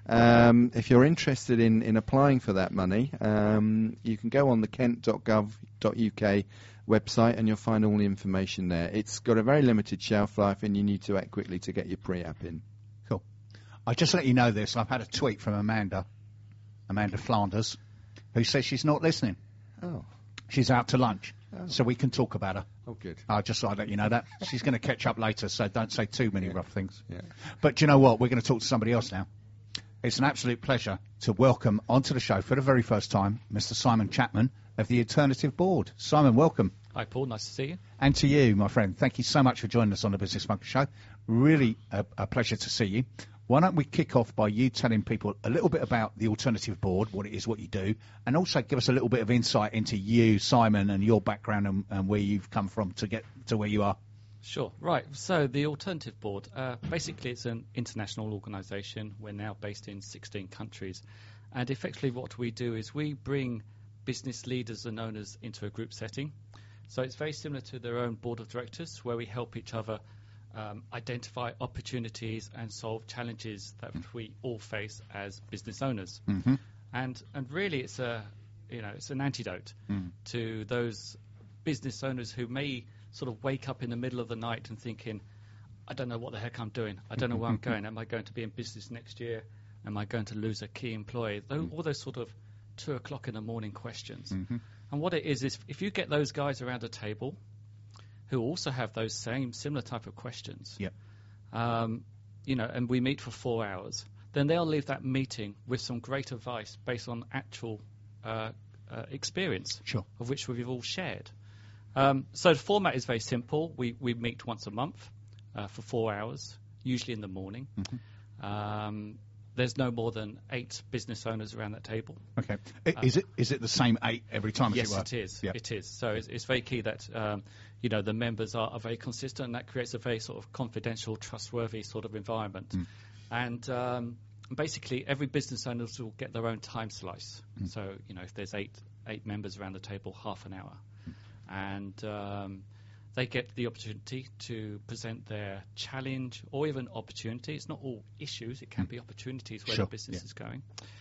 Um, if you're interested in, in applying for that money, um, you can go on the kent dot gov dot U K website and you'll find all the information there. It's got a very limited shelf life, and you need to act quickly to get your pre-app in. Cool. I just let you know this. I've had a tweet from Amanda, Amanda Flanders, who says she's not listening. Oh. She's out to lunch, oh. so we can talk about her. Oh, good. I just thought I'd let you know that. She's going to catch up later, so don't say too many yeah. rough things. Yeah. But do you know what? We're going to talk to somebody else now. It's an absolute pleasure to welcome onto the show for the very first time Mister Simon Chapman of the Alternative Board. Simon, welcome. Hi, Paul. Nice to see you. And to you, my friend. Thank you so much for joining us on the Business Bunker Show. Really a, a pleasure to see you. Why don't we kick off by you telling people a little bit about the Alternative Board, what it is, what you do, and also give us a little bit of insight into you, Simon, and your background and, and where you've come from to get to where you are. Sure. Right. So the Alternative Board, uh, basically it's an international organisation. We're now based in sixteen countries. And effectively what we do is we bring business leaders and owners into a group setting. So it's very similar to their own board of directors, where we help each other Um, identify opportunities and solve challenges that we all face as business owners. Mm-hmm. And and really, it's a you know it's an antidote Mm. to those business owners who may sort of wake up in the middle of the night and thinking, I don't know what the heck I'm doing. I don't know where I'm going. Am I going to be in business next year? Am I going to lose a key employee? Those, all those sort of two o'clock in the morning questions. Mm-hmm. And what it is is if you get those guys around a table who also have those same similar type of questions, Yep. um, you know, and we meet for four hours, then they'll leave that meeting with some great advice based on actual uh, uh, experience, Sure. of which we've all shared. Um, so the format is very simple. We we meet once a month uh, for four hours, usually in the morning. Mm-hmm. Um, there's no more than eight business owners around that table. Okay. I- is it is it the same eight every time? as Yes, it were? it is. Yep. It is. So it's, it's very key that um, you know the members are, are very consistent, and that creates a very sort of confidential, trustworthy sort of environment. Mm. And um, basically, every business owner will get their own time slice. Mm. So you know, if there's eight eight members around the table, half an hour, Mm. and um, they get the opportunity to present their challenge or even opportunity. It's not all issues; it can Mm. be opportunities where Sure, the business yeah. is going.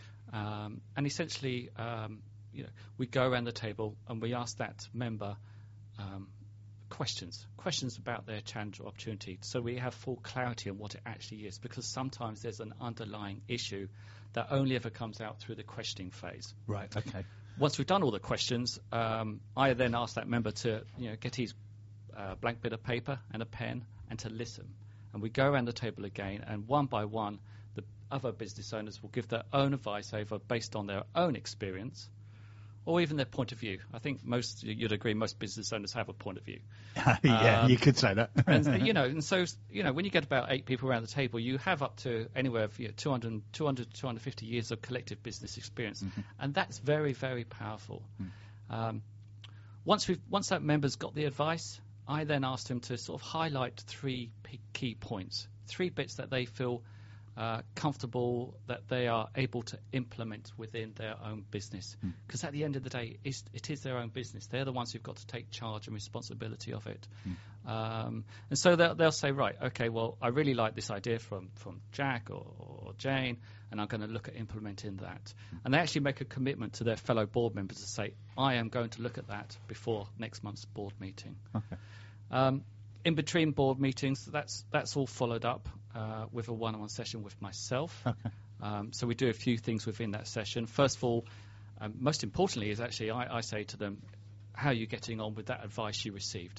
Um, and essentially, um, you know, we go around the table and we ask that member um, questions, questions about their challenge or opportunity, so we have full clarity on what it actually is. Because sometimes there's an underlying issue that only ever comes out through the questioning phase. Right. Okay. Once we've done all the questions, um, I then ask that member to, you know, get his uh, blank bit of paper and a pen and to listen. And we go around the table again, and one by one, the other business owners will give their own advice over based on their own experience or even their point of view. I think most, you'd agree, most business owners have a point of view. yeah, Um, you could say that. and, you know, and so, you know, when you get about eight people around the table, you have up to anywhere of you know, two hundred, two hundred, two hundred fifty years of collective business experience. Mm-hmm. And that's very, very powerful. Mm. Um, once we've, once that member's got the advice, I then asked him to sort of highlight three p- key points, three bits that they feel uh, comfortable that they are able to implement within their own business. Because Mm. at the end of the day, it's, it is their own business. They're the ones who've got to take charge and responsibility of it. Mm. Um, and so they'll, they'll say, right, okay, well, I really like this idea from, from Jack or, or Jane, and I'm going to look at implementing that. Mm. And they actually make a commitment to their fellow board members to say, I am going to look at that before next month's board meeting. Okay. Um, in between board meetings, that's that's all followed up uh, with a one-on-one session with myself. Okay. Um, so we do a few things within that session. First of all, um, most importantly, is actually I, I say to them, how are you getting on with that advice you received?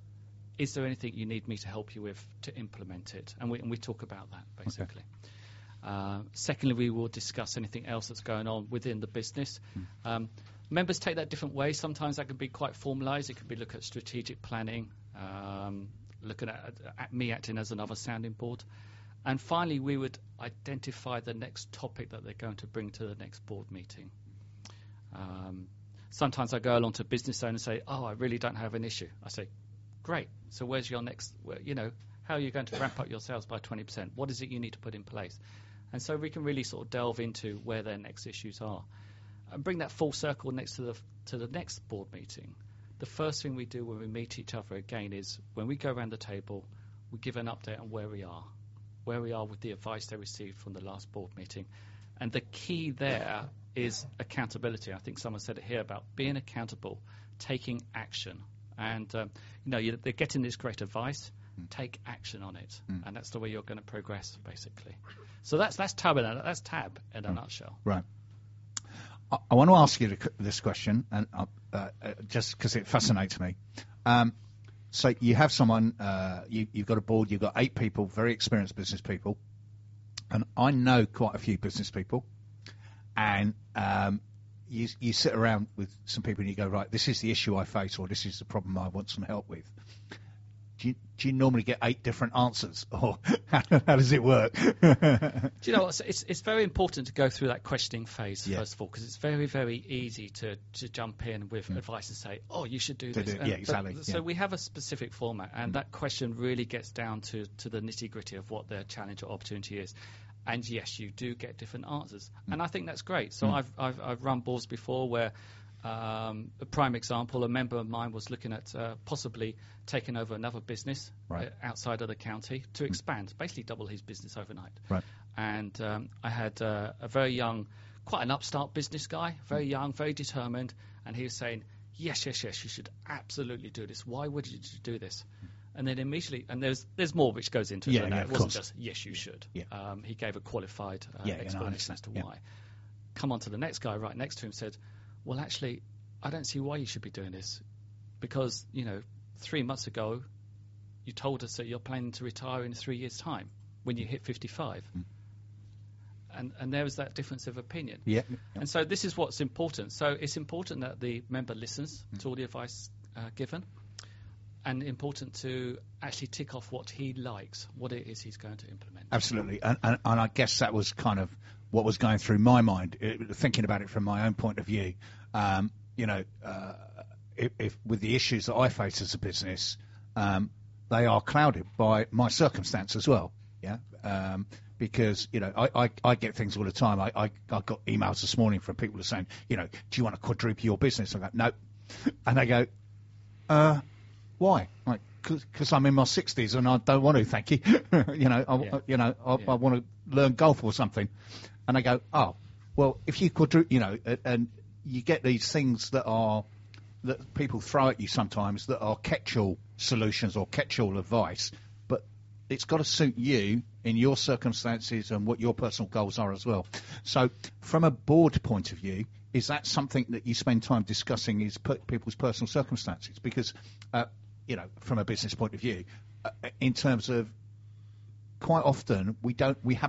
Is there anything you need me to help you with to implement it? And we, and we talk about that, basically. Uh, secondly, we will discuss anything else that's going on within the business. Mm. Um, members take that different ways. Sometimes that can be quite formalised. It could be look at strategic planning, um, looking at, at me acting as another sounding board. And finally, we would identify the next topic that they're going to bring to the next board meeting. Um, sometimes I go along to a business owner and say, oh, I really don't have an issue. I say, great. So where's your next, where, you know, how are you going to ramp up your sales by twenty percent? What is it you need to put in place? And so we can really sort of delve into where their next issues are. And bring that full circle next to the to the next board meeting. The first thing we do when we meet each other again is when we go around the table, we give an update on where we are, where we are with the advice they received from the last board meeting. And the key there is accountability. I think someone said it here about being accountable, taking action. And, um, you know, you're, they're getting this great advice. Mm. Take action on it. Mm. And that's the way you're going to progress, basically. So that's that's Tab in a, that's tab in a mm. nutshell. Right. I, I want to ask you this question, and uh, uh, just because it fascinates me. Um, so you have someone, uh, you, you've got a board, you've got eight people, very experienced business people, and I know quite a few business people, and um, you, you sit around with some people and you go, right, this is the issue I face, or this is the problem I want some help with. Do you, do you normally get eight different answers, or how, how does it work? Do you know what? It's, it's very important to go through that questioning phase, yeah. first of all, because it's very, very easy to, to jump in with mm. advice and say, oh, you should do to this. Do, and, yeah, exactly. But, yeah. So we have a specific format, and mm. that question really gets down to, to the nitty-gritty of what their challenge or opportunity is. And, yes, you do get different answers. Mm. And I think that's great. So mm. I've, I've, I've run boards before where Um, a prime example, a member of mine was looking at uh, possibly taking over another business right. uh, outside of the county to expand, basically double his business overnight. Right. And um, I had uh, a very young, quite an upstart business guy, very young, very determined, and he was saying, yes, yes, yes, you should absolutely do this. Why would you do this? And then immediately, and there's there's more which goes into it yeah, than yeah, that. of It wasn't course. just, yes, you should. Yeah. Um, he gave a qualified uh, yeah, explanation yeah, as to yeah. why. Come on to the next guy right next to him, said, well, actually, I don't see why you should be doing this, because, you know, three months ago, you told us that you're planning to retire in three years' time when you hit fifty-five. Mm. And, and there was that difference of opinion. Yeah. And so this is what's important. So it's important that the member listens mm. to all the advice uh, given, and important to actually tick off what he likes, what it is he's going to implement. Absolutely. And, and, and I guess that was kind of what was going through my mind, it, thinking about it from my own point of view. Um, you know, uh, if, if with the issues that I face as a business, um, they are clouded by my circumstance as well. Yeah. Um, because, you know, I, I, I get things all the time. I, I, I got emails this morning from people who are saying, you know, do you want to quadruple your business? I go, no. And they go, uh, why? Like, because I'm in my sixties and I don't want to, thank you. you know, I, yeah. you know, I, yeah. I want to learn golf or something. And they go, oh, well, if you quadruple, you know, and, and you get these things that are that people throw at you sometimes that are catch-all solutions or catch-all advice, but it's got to suit you in your circumstances and what your personal goals are as well. So from a board point of view, is that something that you spend time discussing is per- people's personal circumstances? Because, uh, you know, from a business point of view, uh, in terms of quite often we don't, we haven't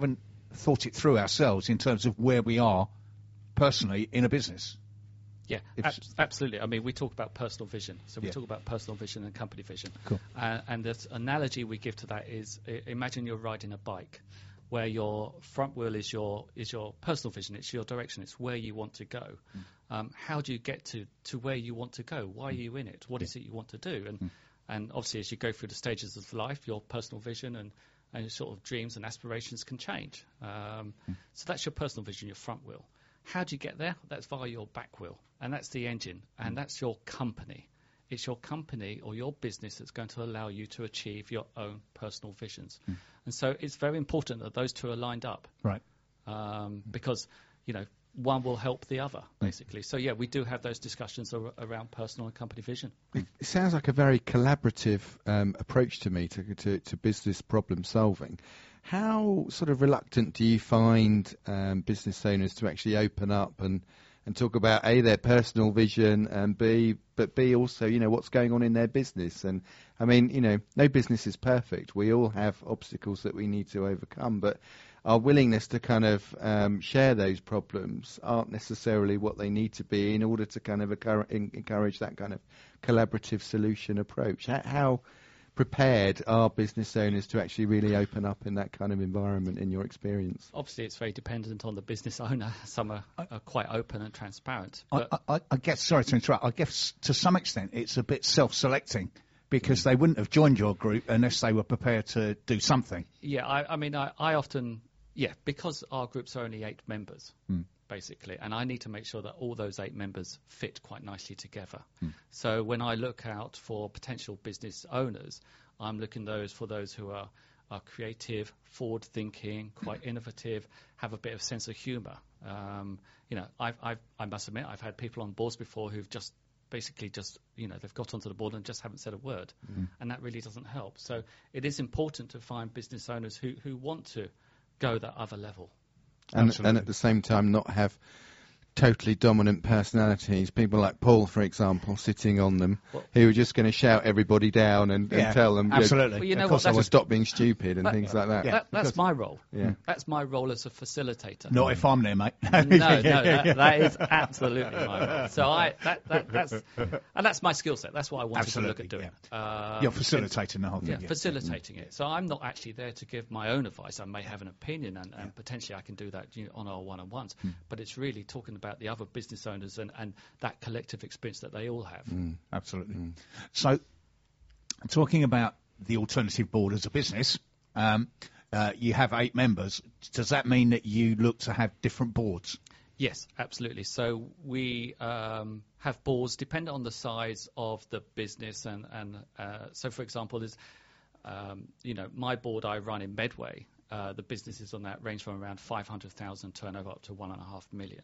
thought it through ourselves in terms of where we are personally in a business. Yeah, If- ab- absolutely. I mean, we talk about personal vision. So we Yeah. talk about personal vision and company vision. Cool. Uh, and the analogy we give to that is I- imagine you're riding a bike where your front wheel is your is your personal vision, it's your direction, it's where you want to go. Mm. Um, how do you get to, to where you want to go? Why are you in it? What is it you want to do? And Mm. and obviously, as you go through the stages of life, your personal vision and, and your sort of dreams and aspirations can change. Um, Mm. So that's your personal vision, your front wheel. How do you get there? That's via your back wheel, and that's the engine, and that's your company. It's your company or your business that's going to allow you to achieve your own personal visions. And so it's very important that those two are lined up, Right. um, because, you know, one will help the other, basically. So, yeah, we do have those discussions ar- around personal and company vision. It it sounds like a very collaborative um, approach to me to, to, to business problem solving. How sort of reluctant do you find um, business owners to actually open up and, and talk about A, their personal vision, and B, but B also, you know, what's going on in their business? And I mean, you know, no business is perfect. We all have obstacles that we need to overcome, but our willingness to kind of um, share those problems aren't necessarily what they need to be in order to kind of encour- en- encourage that kind of collaborative solution approach. How, how prepared are business owners to actually really open up in that kind of environment, in your experience? Obviously, it's very dependent on the business owner. Some are, are quite open and transparent. I, But I, I guess, sorry to interrupt, I guess to some extent it's a bit self-selecting because they wouldn't have joined your group unless they were prepared to do something. yeah, I, I mean, I, I often, yeah, because our groups are only eight members, Hmm. basically, and I need to make sure that all those eight members fit quite nicely together. So when I look out for potential business owners, I'm looking those for those who are, are creative, forward-thinking, quite innovative, have a bit of sense of humour. Um, you know, I've, I've, I must admit, I've had people on boards before who've just basically just, you know, they've got onto the board and just haven't said a word, and that really doesn't help. So it is important to find business owners who, who want to go that other level. And, Absolutely. and at the same time not have totally dominant personalities, people like Paul, for example, sitting on them, Well- who are just going to shout everybody down and, and Yeah, tell them, you know, absolutely. Well, you know Of what, course I that's- would. stop being stupid and That- things like that. Yeah. That, that's because- my role. Yeah. That's my role as a facilitator. Not if I'm there, mate. no, no, that, that is absolutely my role. So I, that, that, that's, and that's my skill set. That's what I wanted to look at Absolutely, doing. Um, You're facilitating the whole Yeah, thing. facilitating it. So I'm not actually there to give my own advice. I may have an opinion, and, and potentially I can do that, you know, on our one-on-ones. But it's really talking about the other business owners and, and that collective experience that they all have. Absolutely. So, talking about the alternative board as a business, um, uh, you have eight members. Does that mean that you look to have different boards? Yes, absolutely. So we um, have boards depending on the size of the business, and and uh, so for example, there's um, you know my board I run in Medway. Uh, the businesses on that range from around five hundred thousand turnover up to one and a half million.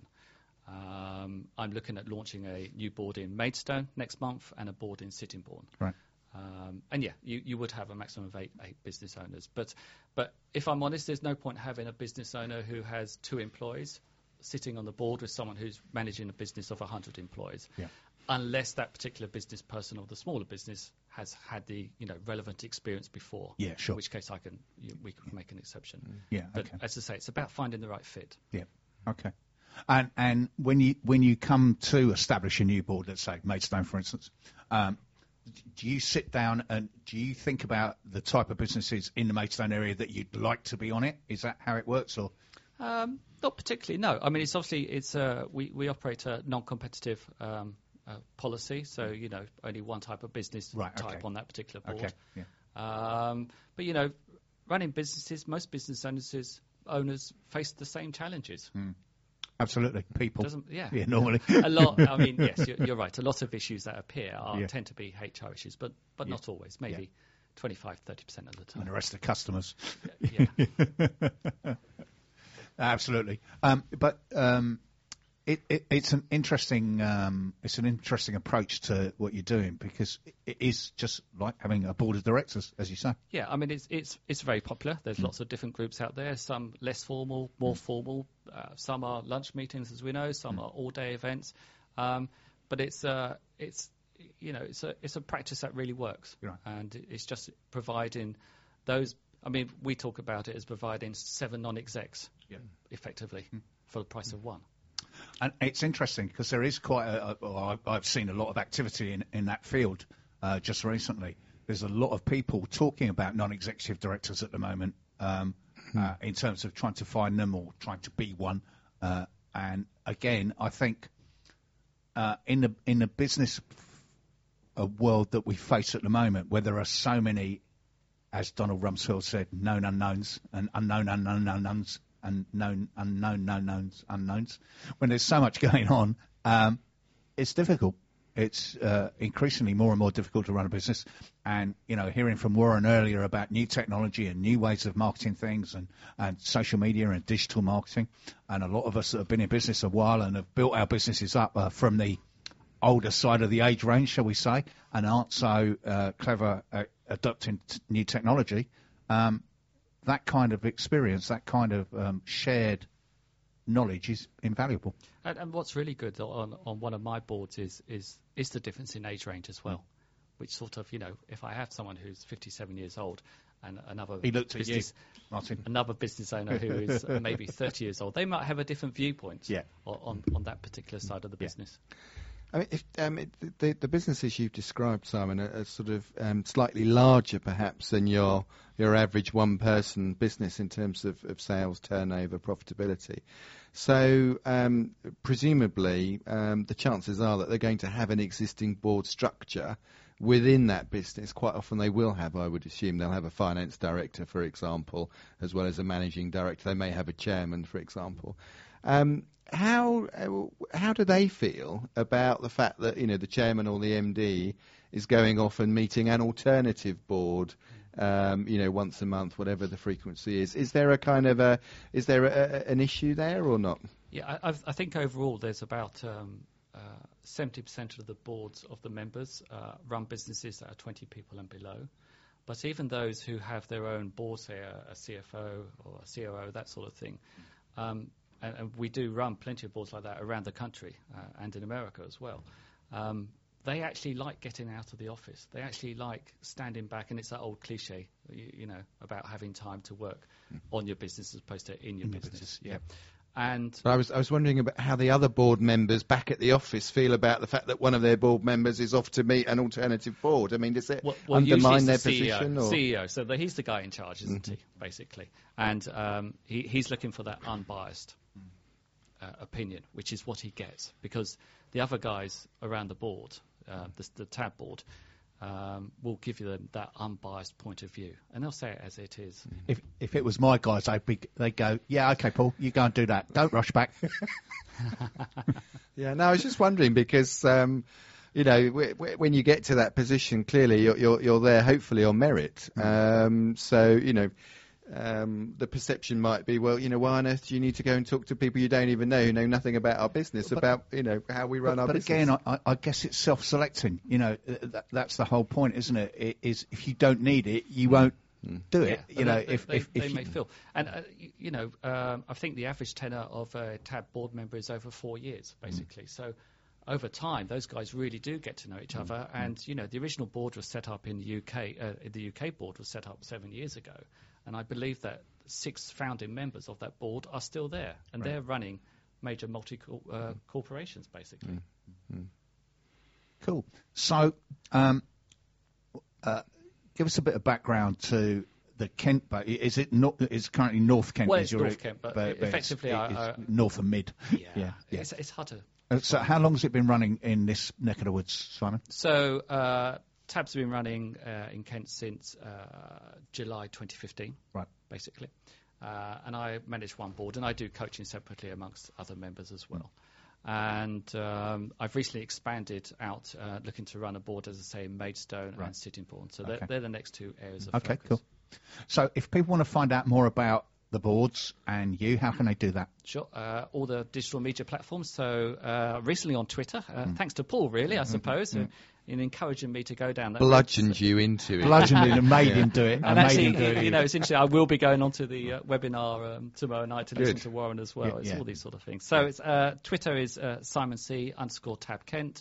Um, I'm looking at launching a new board in Maidstone next month and a board in Sittingbourne. Right. Um, and yeah, you, you would have a maximum of eight, eight business owners. But but if I'm honest, there's no point having a business owner who has two employees sitting on the board with someone who's managing a business of one hundred employees, Yeah. unless that particular business person or the smaller business has had the you know relevant experience before. Yeah, sure. In which case, I can you, we could make an exception. Yeah, But okay. as I say, it's about finding the right fit. Yeah. Okay. And and when you when you come to establish a new board, let's say Maidstone, for instance, um, do you sit down and do you think about the type of businesses in the Maidstone area that you'd like to be on it? Is that how it works, or? Um, not particularly, no. I mean, it's obviously it's uh, we we operate a non-competitive um, uh, policy, so you know only one type of business Right, type okay. on that particular board. Okay. Yeah. Um, but you know, running businesses, most business owners owners face the same challenges. Absolutely. People. Doesn't yeah. Yeah. Normally. A lot. I mean, yes, you're, you're right. A lot of issues that appear are, Yeah. tend to be H R issues, but but not always. Maybe twenty-five, thirty percent of the And time. the rest of the customers. Yeah. Absolutely. Um, but um, it, it, it's an interesting um, it's an interesting approach to what you're doing because it is just like having a board of directors, as you say. Yeah, I mean it's it's it's very popular. There's lots of different groups out there. Some less formal, more formal. Uh, some are lunch meetings, as we know. Some are all-day events. Um, but it's uh, it's you know it's a it's a practice that really works, Right. and it's just providing those. I mean, we talk about it as providing seven non-execs Yeah. effectively, for the price of one. And it's interesting because there is quite a, a well, I've- I've seen a lot of activity in, in that field uh, just recently. There's a lot of people talking about non-executive directors at the moment um, uh, in terms of trying to find them or trying to be one. Uh, and again, I think uh, in the in the business uh, world that we face at the moment, where there are so many, as Donald Rumsfeld said, known unknowns and unknown unknown unknowns and known unknown unknowns unknowns, when there's so much going on, um, it's difficult. It's uh, increasingly more and more difficult to run a business. And, you know, hearing from Warren earlier about new technology and new ways of marketing things and, and social media and digital marketing, and a lot of us that have been in business a while and have built our businesses up uh, from the older side of the age range, shall we say, and aren't so uh, clever at adopting t- new technology, um, that kind of experience, that kind of um, shared knowledge is invaluable. And, and what's really good on, on one of my boards is, is is the difference in age range as well, which sort of, you know, if I have someone who's fifty-seven years old and another He looked at business, you, Martin. another business owner who is maybe thirty years old, they might have a different viewpoint Yeah. on, on, on that particular side of the business. I mean, if, um, it, the, the businesses you've described, Simon, are, are sort of um, slightly larger, perhaps, than your your average one-person business in terms of, of sales, turnover, profitability. So, um, presumably, um, the chances are that they're going to have an existing board structure within that business. Quite often they will have, I would assume. They'll have a finance director, for example, as well as a managing director. They may have a chairman, for example. Um, how uh, how do they feel about the fact that, you know, the chairman or the M D is going off and meeting an alternative board, um, you know, once a month, whatever the frequency is? Is there a kind of a is there a, a, an issue there or not? Yeah, I, I've- I think overall there's about um, uh, seventy percent of the boards of the members uh, run businesses that are twenty people and below. But even those who have their own board, say a, a C F O or a C O O, that sort of thing, um, and, and we do run plenty of boards like that around the country uh, and in America as well. Um, they actually like getting out of the office. They actually like standing back, and it's that old cliche, you, you know, about having time to work on your business as opposed to in your In your business. business, yeah. And But I was I was wondering about how the other board members back at the office feel about the fact that one of their board members is off to meet an alternative board. I mean, does it Well, well, usually undermine it's their the C E O, position? Or? C E O, so the, he's the guy in charge, isn't Mm-hmm. he? Basically, and um, he, he's looking for that unbiased uh, opinion, which is what he gets, because the other guys around the board, uh, the, the tab board, um, will give you them that unbiased point of view, and they'll say it as it is. If if it was my guys, I'd be, they'd go, yeah, okay, Paul, you go and do that. Don't rush back. Yeah, no, I was just wondering because, um, you know, w- w- when you get to that position, clearly you're you're, you're there hopefully on merit. Um, so, you know, um, the perception might be, well, you know, why on earth do you need to go and talk to people you don't even know, who know nothing about our business, But- about, you know, how we run but our but business? again, I, I guess it's self-selecting. You know, uh, that, that's the whole point, isn't it? It is if you don't need it, you won't do it. Yeah, You know, they, if they, if, they if may you, feel, and uh, y- you know, um, I think the average tenure of a tab board member is over four years, basically. So over time, those guys really do get to know each other. And you know, the original board was set up in the U K. Uh, the U K board was set up seven years ago, and I believe that six founding members of that board are still there, and they're running major multi uh, corporations, basically. Cool. So, um, uh, give us a bit of background to the Kent. But is it not? It's currently North Kent. Well, is it's your- North Kent, but it's- effectively, it- I- it's I- North and Mid. Yeah, yeah. yeah. It's, it's hard to. Uh, so, how long has it been running in this neck of the woods, Simon? So, uh, Tab's been running uh, in Kent since uh, July twenty fifteen, Right. basically. Uh, and I manage one board, and I do coaching separately amongst other members as well. And um, I've recently expanded out, uh, looking to run a board, as I say, in Maidstone Right. and Sittingbourne. So Okay. they're, they're the next two areas of Okay, focus. cool. So, if people want to find out more about the boards and you, how can they do that? Sure. Uh, all the digital media platforms. So uh, recently on Twitter, uh, Mm. thanks to Paul, really, I suppose, in, in encouraging me to go down that Bludgeoned you into it. Bludgeoned him and made him do it. And I actually, made him do it. you know, it's interesting. I will be going on to the uh, webinar um, tomorrow night to listen Good. to Warren as well. Yeah, it's yeah. all these sort of things. So it's uh, Twitter is uh, Simon C underscore Tab Kent,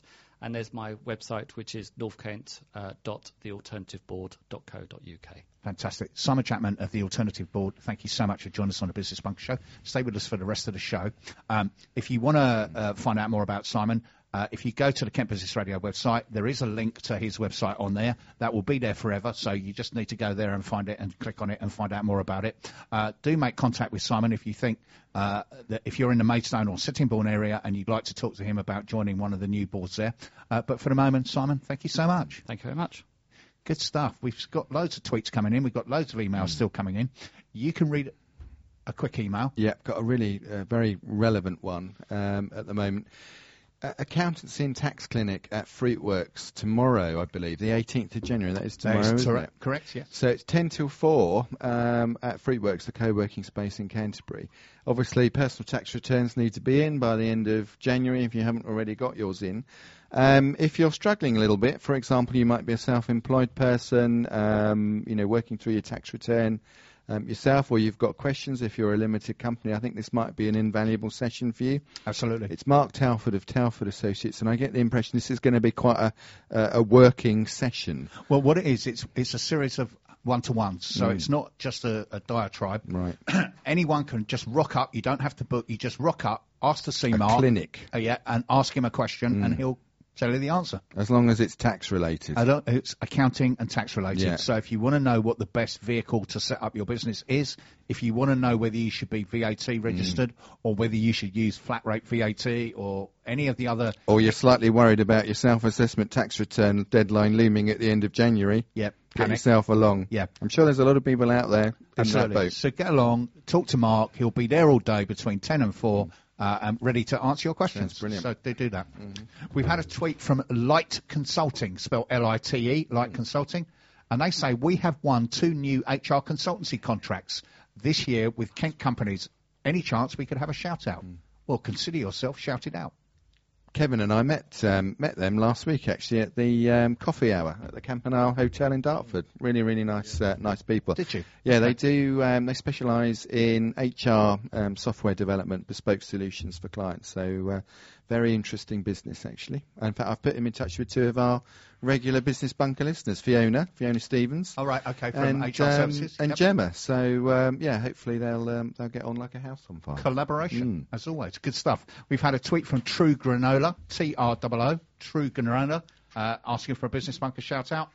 And there's my website, which is northkent dot the alternative board dot co dot uk. Fantastic. Simon Chapman of the Alternative Board, thank you so much for joining us on the Business Bunker Show. Stay with us for the rest of the show. Um, if you want to uh, find out more about Simon, uh, if you go to the Kent Business Radio website, there is a link to his website on there. That will be there forever, so you just need to go there and find it and click on it and find out more about it. Uh, do make contact with Simon if you think uh, that if you're in the Maidstone or Sittingbourne area and you'd like to talk to him about joining one of the new boards there. Uh, but for the moment, Simon, thank you so much. Thank you very much. Good stuff. We've got loads of tweets coming in. We've got loads of emails mm. still coming in. You can read a quick email. Yeah, got a really uh, very relevant one um, at the moment. Uh, accountancy and tax clinic at Fruitworks tomorrow, I believe, the eighteenth of January. That is tomorrow, that is isn't correct, it? Correct, yes. So it's ten till four um, at Fruitworks, the co-working space in Canterbury. Obviously, personal tax returns need to be in by the end of January if you haven't already got yours in. Um, if you're struggling a little bit, for example, you might be a self-employed person, um, you know, working through your tax return um, yourself, or you've got questions if you're a limited company, I think this might be an invaluable session for you. Absolutely. It's Mark Talford of Talford Associates, and I get the impression this is going to be quite a, a, a working session. Well, what it is, it's it's a series of one-to-ones, so Mm. it's not just a, a diatribe. Right. Anyone can just rock up. You don't have to book. You just rock up, ask to see A Mark. clinic. Uh, yeah, and ask him a question, Mm. and he'll tell you the answer. As long as it's tax related. I don't, it's accounting and tax related. Yeah. So if you want to know what the best vehicle to set up your business is, if you want to know whether you should be V A T registered Mm. or whether you should use flat rate V A T or any of the other. Or you're slightly worried about your self-assessment tax return deadline looming at the end of January. Yep. Get Panic. yourself along. Yeah. I'm sure there's a lot of people out there in Absolutely. that boat. So get along, talk to Mark. He'll be there all day between ten and four. Uh, and ready to answer your questions. That's brilliant. So do do that. Mm-hmm. We've had a tweet from Light Consulting, spelled L I T E, Light mm-hmm. Consulting, and they say, we have won two new H R consultancy contracts this year with Kent companies. Any chance we could have a shout out? Mm. Well, consider yourself shouted out. Kevin and I met um, met them last week actually at the um, coffee hour at the Campanile Hotel in Dartford. Really, really nice, uh, nice people. Did you? Yeah, they do. Um, they specialise in H R um, software development, bespoke solutions for clients. So, uh, very interesting business actually. In fact, I've put him in touch with two of our regular Business Bunker listeners, Fiona, Fiona Stevens. All right, okay, from and, H R um, Services. and Yep. Gemma. So, um, yeah, hopefully they'll um, they'll get on like a house on fire. Collaboration, Mm. as always. Good stuff. We've had a tweet from True Granola, T R O O, True Granola, uh, asking for a Business Bunker shout out.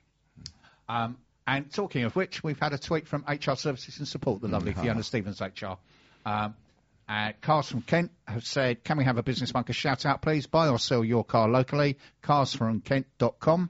Um, and talking of which, we've had a tweet from H R Services and Support, the lovely Mm-hmm. Fiona Stevens H R. Um, and Cars from Kent have said, can we have a Business Bunker shout out, please? Buy or sell your car locally. cars from kent dot com.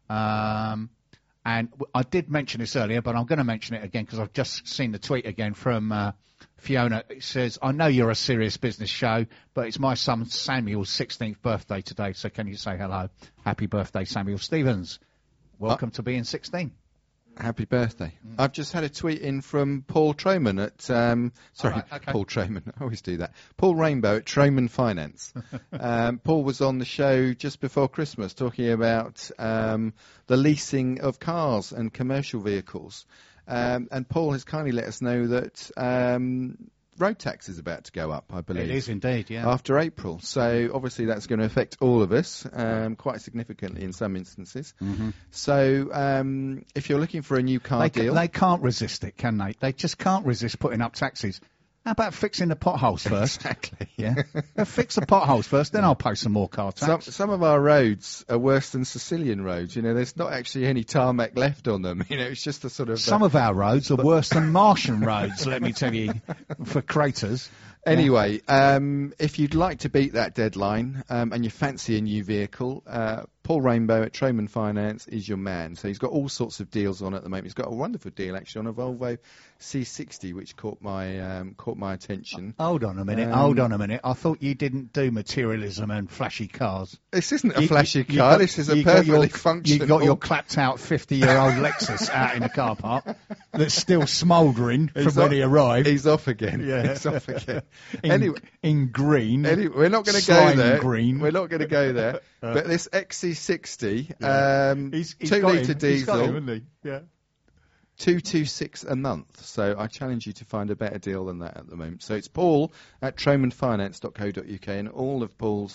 Um, and w- I did mention this earlier, but I'm going to mention it again because I've just seen the tweet again from uh, Fiona. It says, I know you're a serious business show, but it's my son Samuel's sixteenth birthday today, so can you say hello? Happy birthday, Samuel Stevens. Welcome uh, to being sixteen. Happy birthday. Mm. I've just had a tweet in from Paul Troman at, um, sorry, right, okay. Paul Troman, I always do that. Paul Rainbow at Troman Finance. um, Paul was on the show just before Christmas talking about um, the leasing of cars and commercial vehicles. Um, and Paul has kindly let us know that um, road tax is about to go up, I believe. It is indeed, yeah. After April. So obviously that's going to affect all of us um, quite significantly in some instances. Mm-hmm. So um, if you're looking for a new car They, deal... ca- they can't resist it, can they? They just can't resist putting up taxes. How about fixing the potholes first? Exactly. Yeah. Now fix the potholes first, then I'll pay some more car Some, tax. some of our roads are worse than Sicilian roads. You know, there's not actually any tarmac left on them. You know, it's just a sort of... Some uh, of our roads are worse than Martian roads, let me tell you, for craters. Anyway, um, if you'd like to beat that deadline um, and you fancy a new vehicle, uh, Paul Rainbow at Troman Finance is your man. So he's got all sorts of deals on at the moment. He's got a wonderful deal actually on a Volvo C sixty, which caught my um, caught my attention. Hold on a minute, Um, hold on a minute. I thought you didn't do materialism and flashy cars. This isn't a You- flashy you- you car. got- this is a you got perfectly your- functional... You got your clapped-out fifty-year-old Lexus out in the car park that's still smouldering from He's when off- he arrived. He's off again. Yeah. He's off again. in, anyway, in green. Anyway, we're not going to go slime there. green. We're not going to go there. Uh, but this X C sixty, Yeah. um, He's, he's two got litre him. He's got diesel, him, hasn't he? Yeah. two two six a month. So I challenge you to find a better deal than that at the moment. So it's Paul at troman finance dot co dot uk, and all of Paul's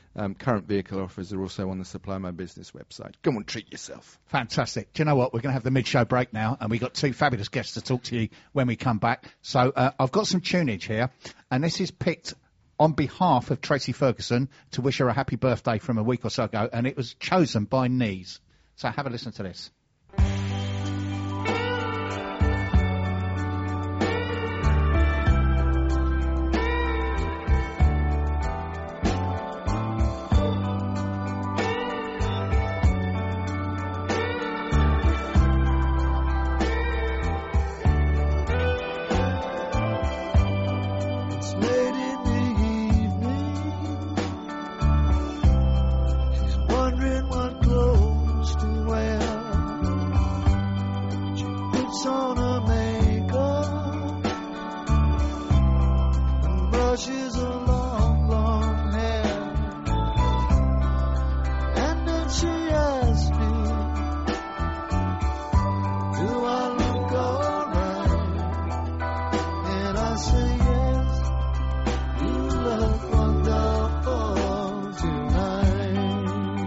um, current vehicle offers are also on the Supply My Business website. Go on, treat yourself. Fantastic. Do you know what? We're going to have the mid-show break now, and we've got two fabulous guests to talk to you when we come back. So uh, I've got some tunage here, and this is picked on behalf of Tracy Ferguson to wish her a happy birthday from a week or so ago, and it was chosen by Knees. So have a listen to this. It's late in the evening. She's wondering what clothes to wear. She puts on her makeup and brushes her long, long hair. And then she asks me, do I look alright? And I say yes. You look wonderful tonight.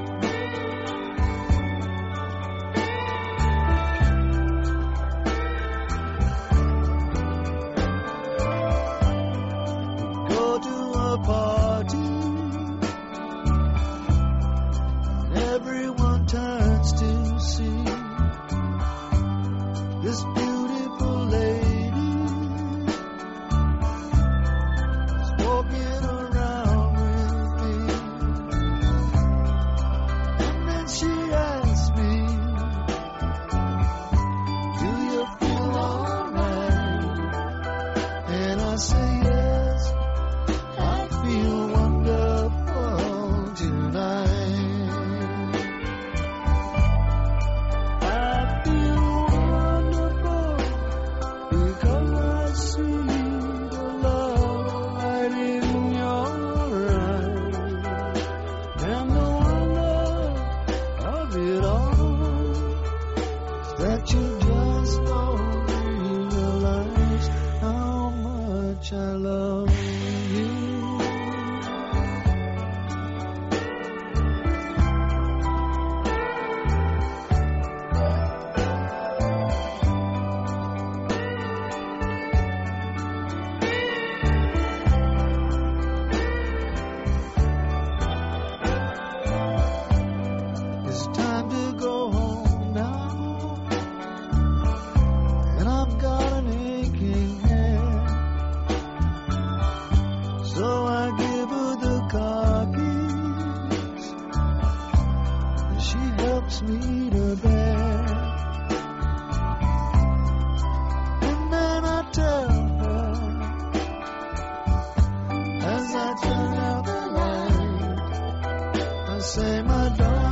Go to a party, and everyone turns to see this beautiful lady walking around with me. And then she asks me, do you feel alright? And I say yes, I feel wonderful tonight. I feel wonderful because I see the love light in your eyes, and the wonder of it all is that you just don't realize how much I love you. It's time to go home now, and I've got an aching head. So I give her the car keys, and she helps me to bed. And then I tell her, as I turn out the light, I say, my darling,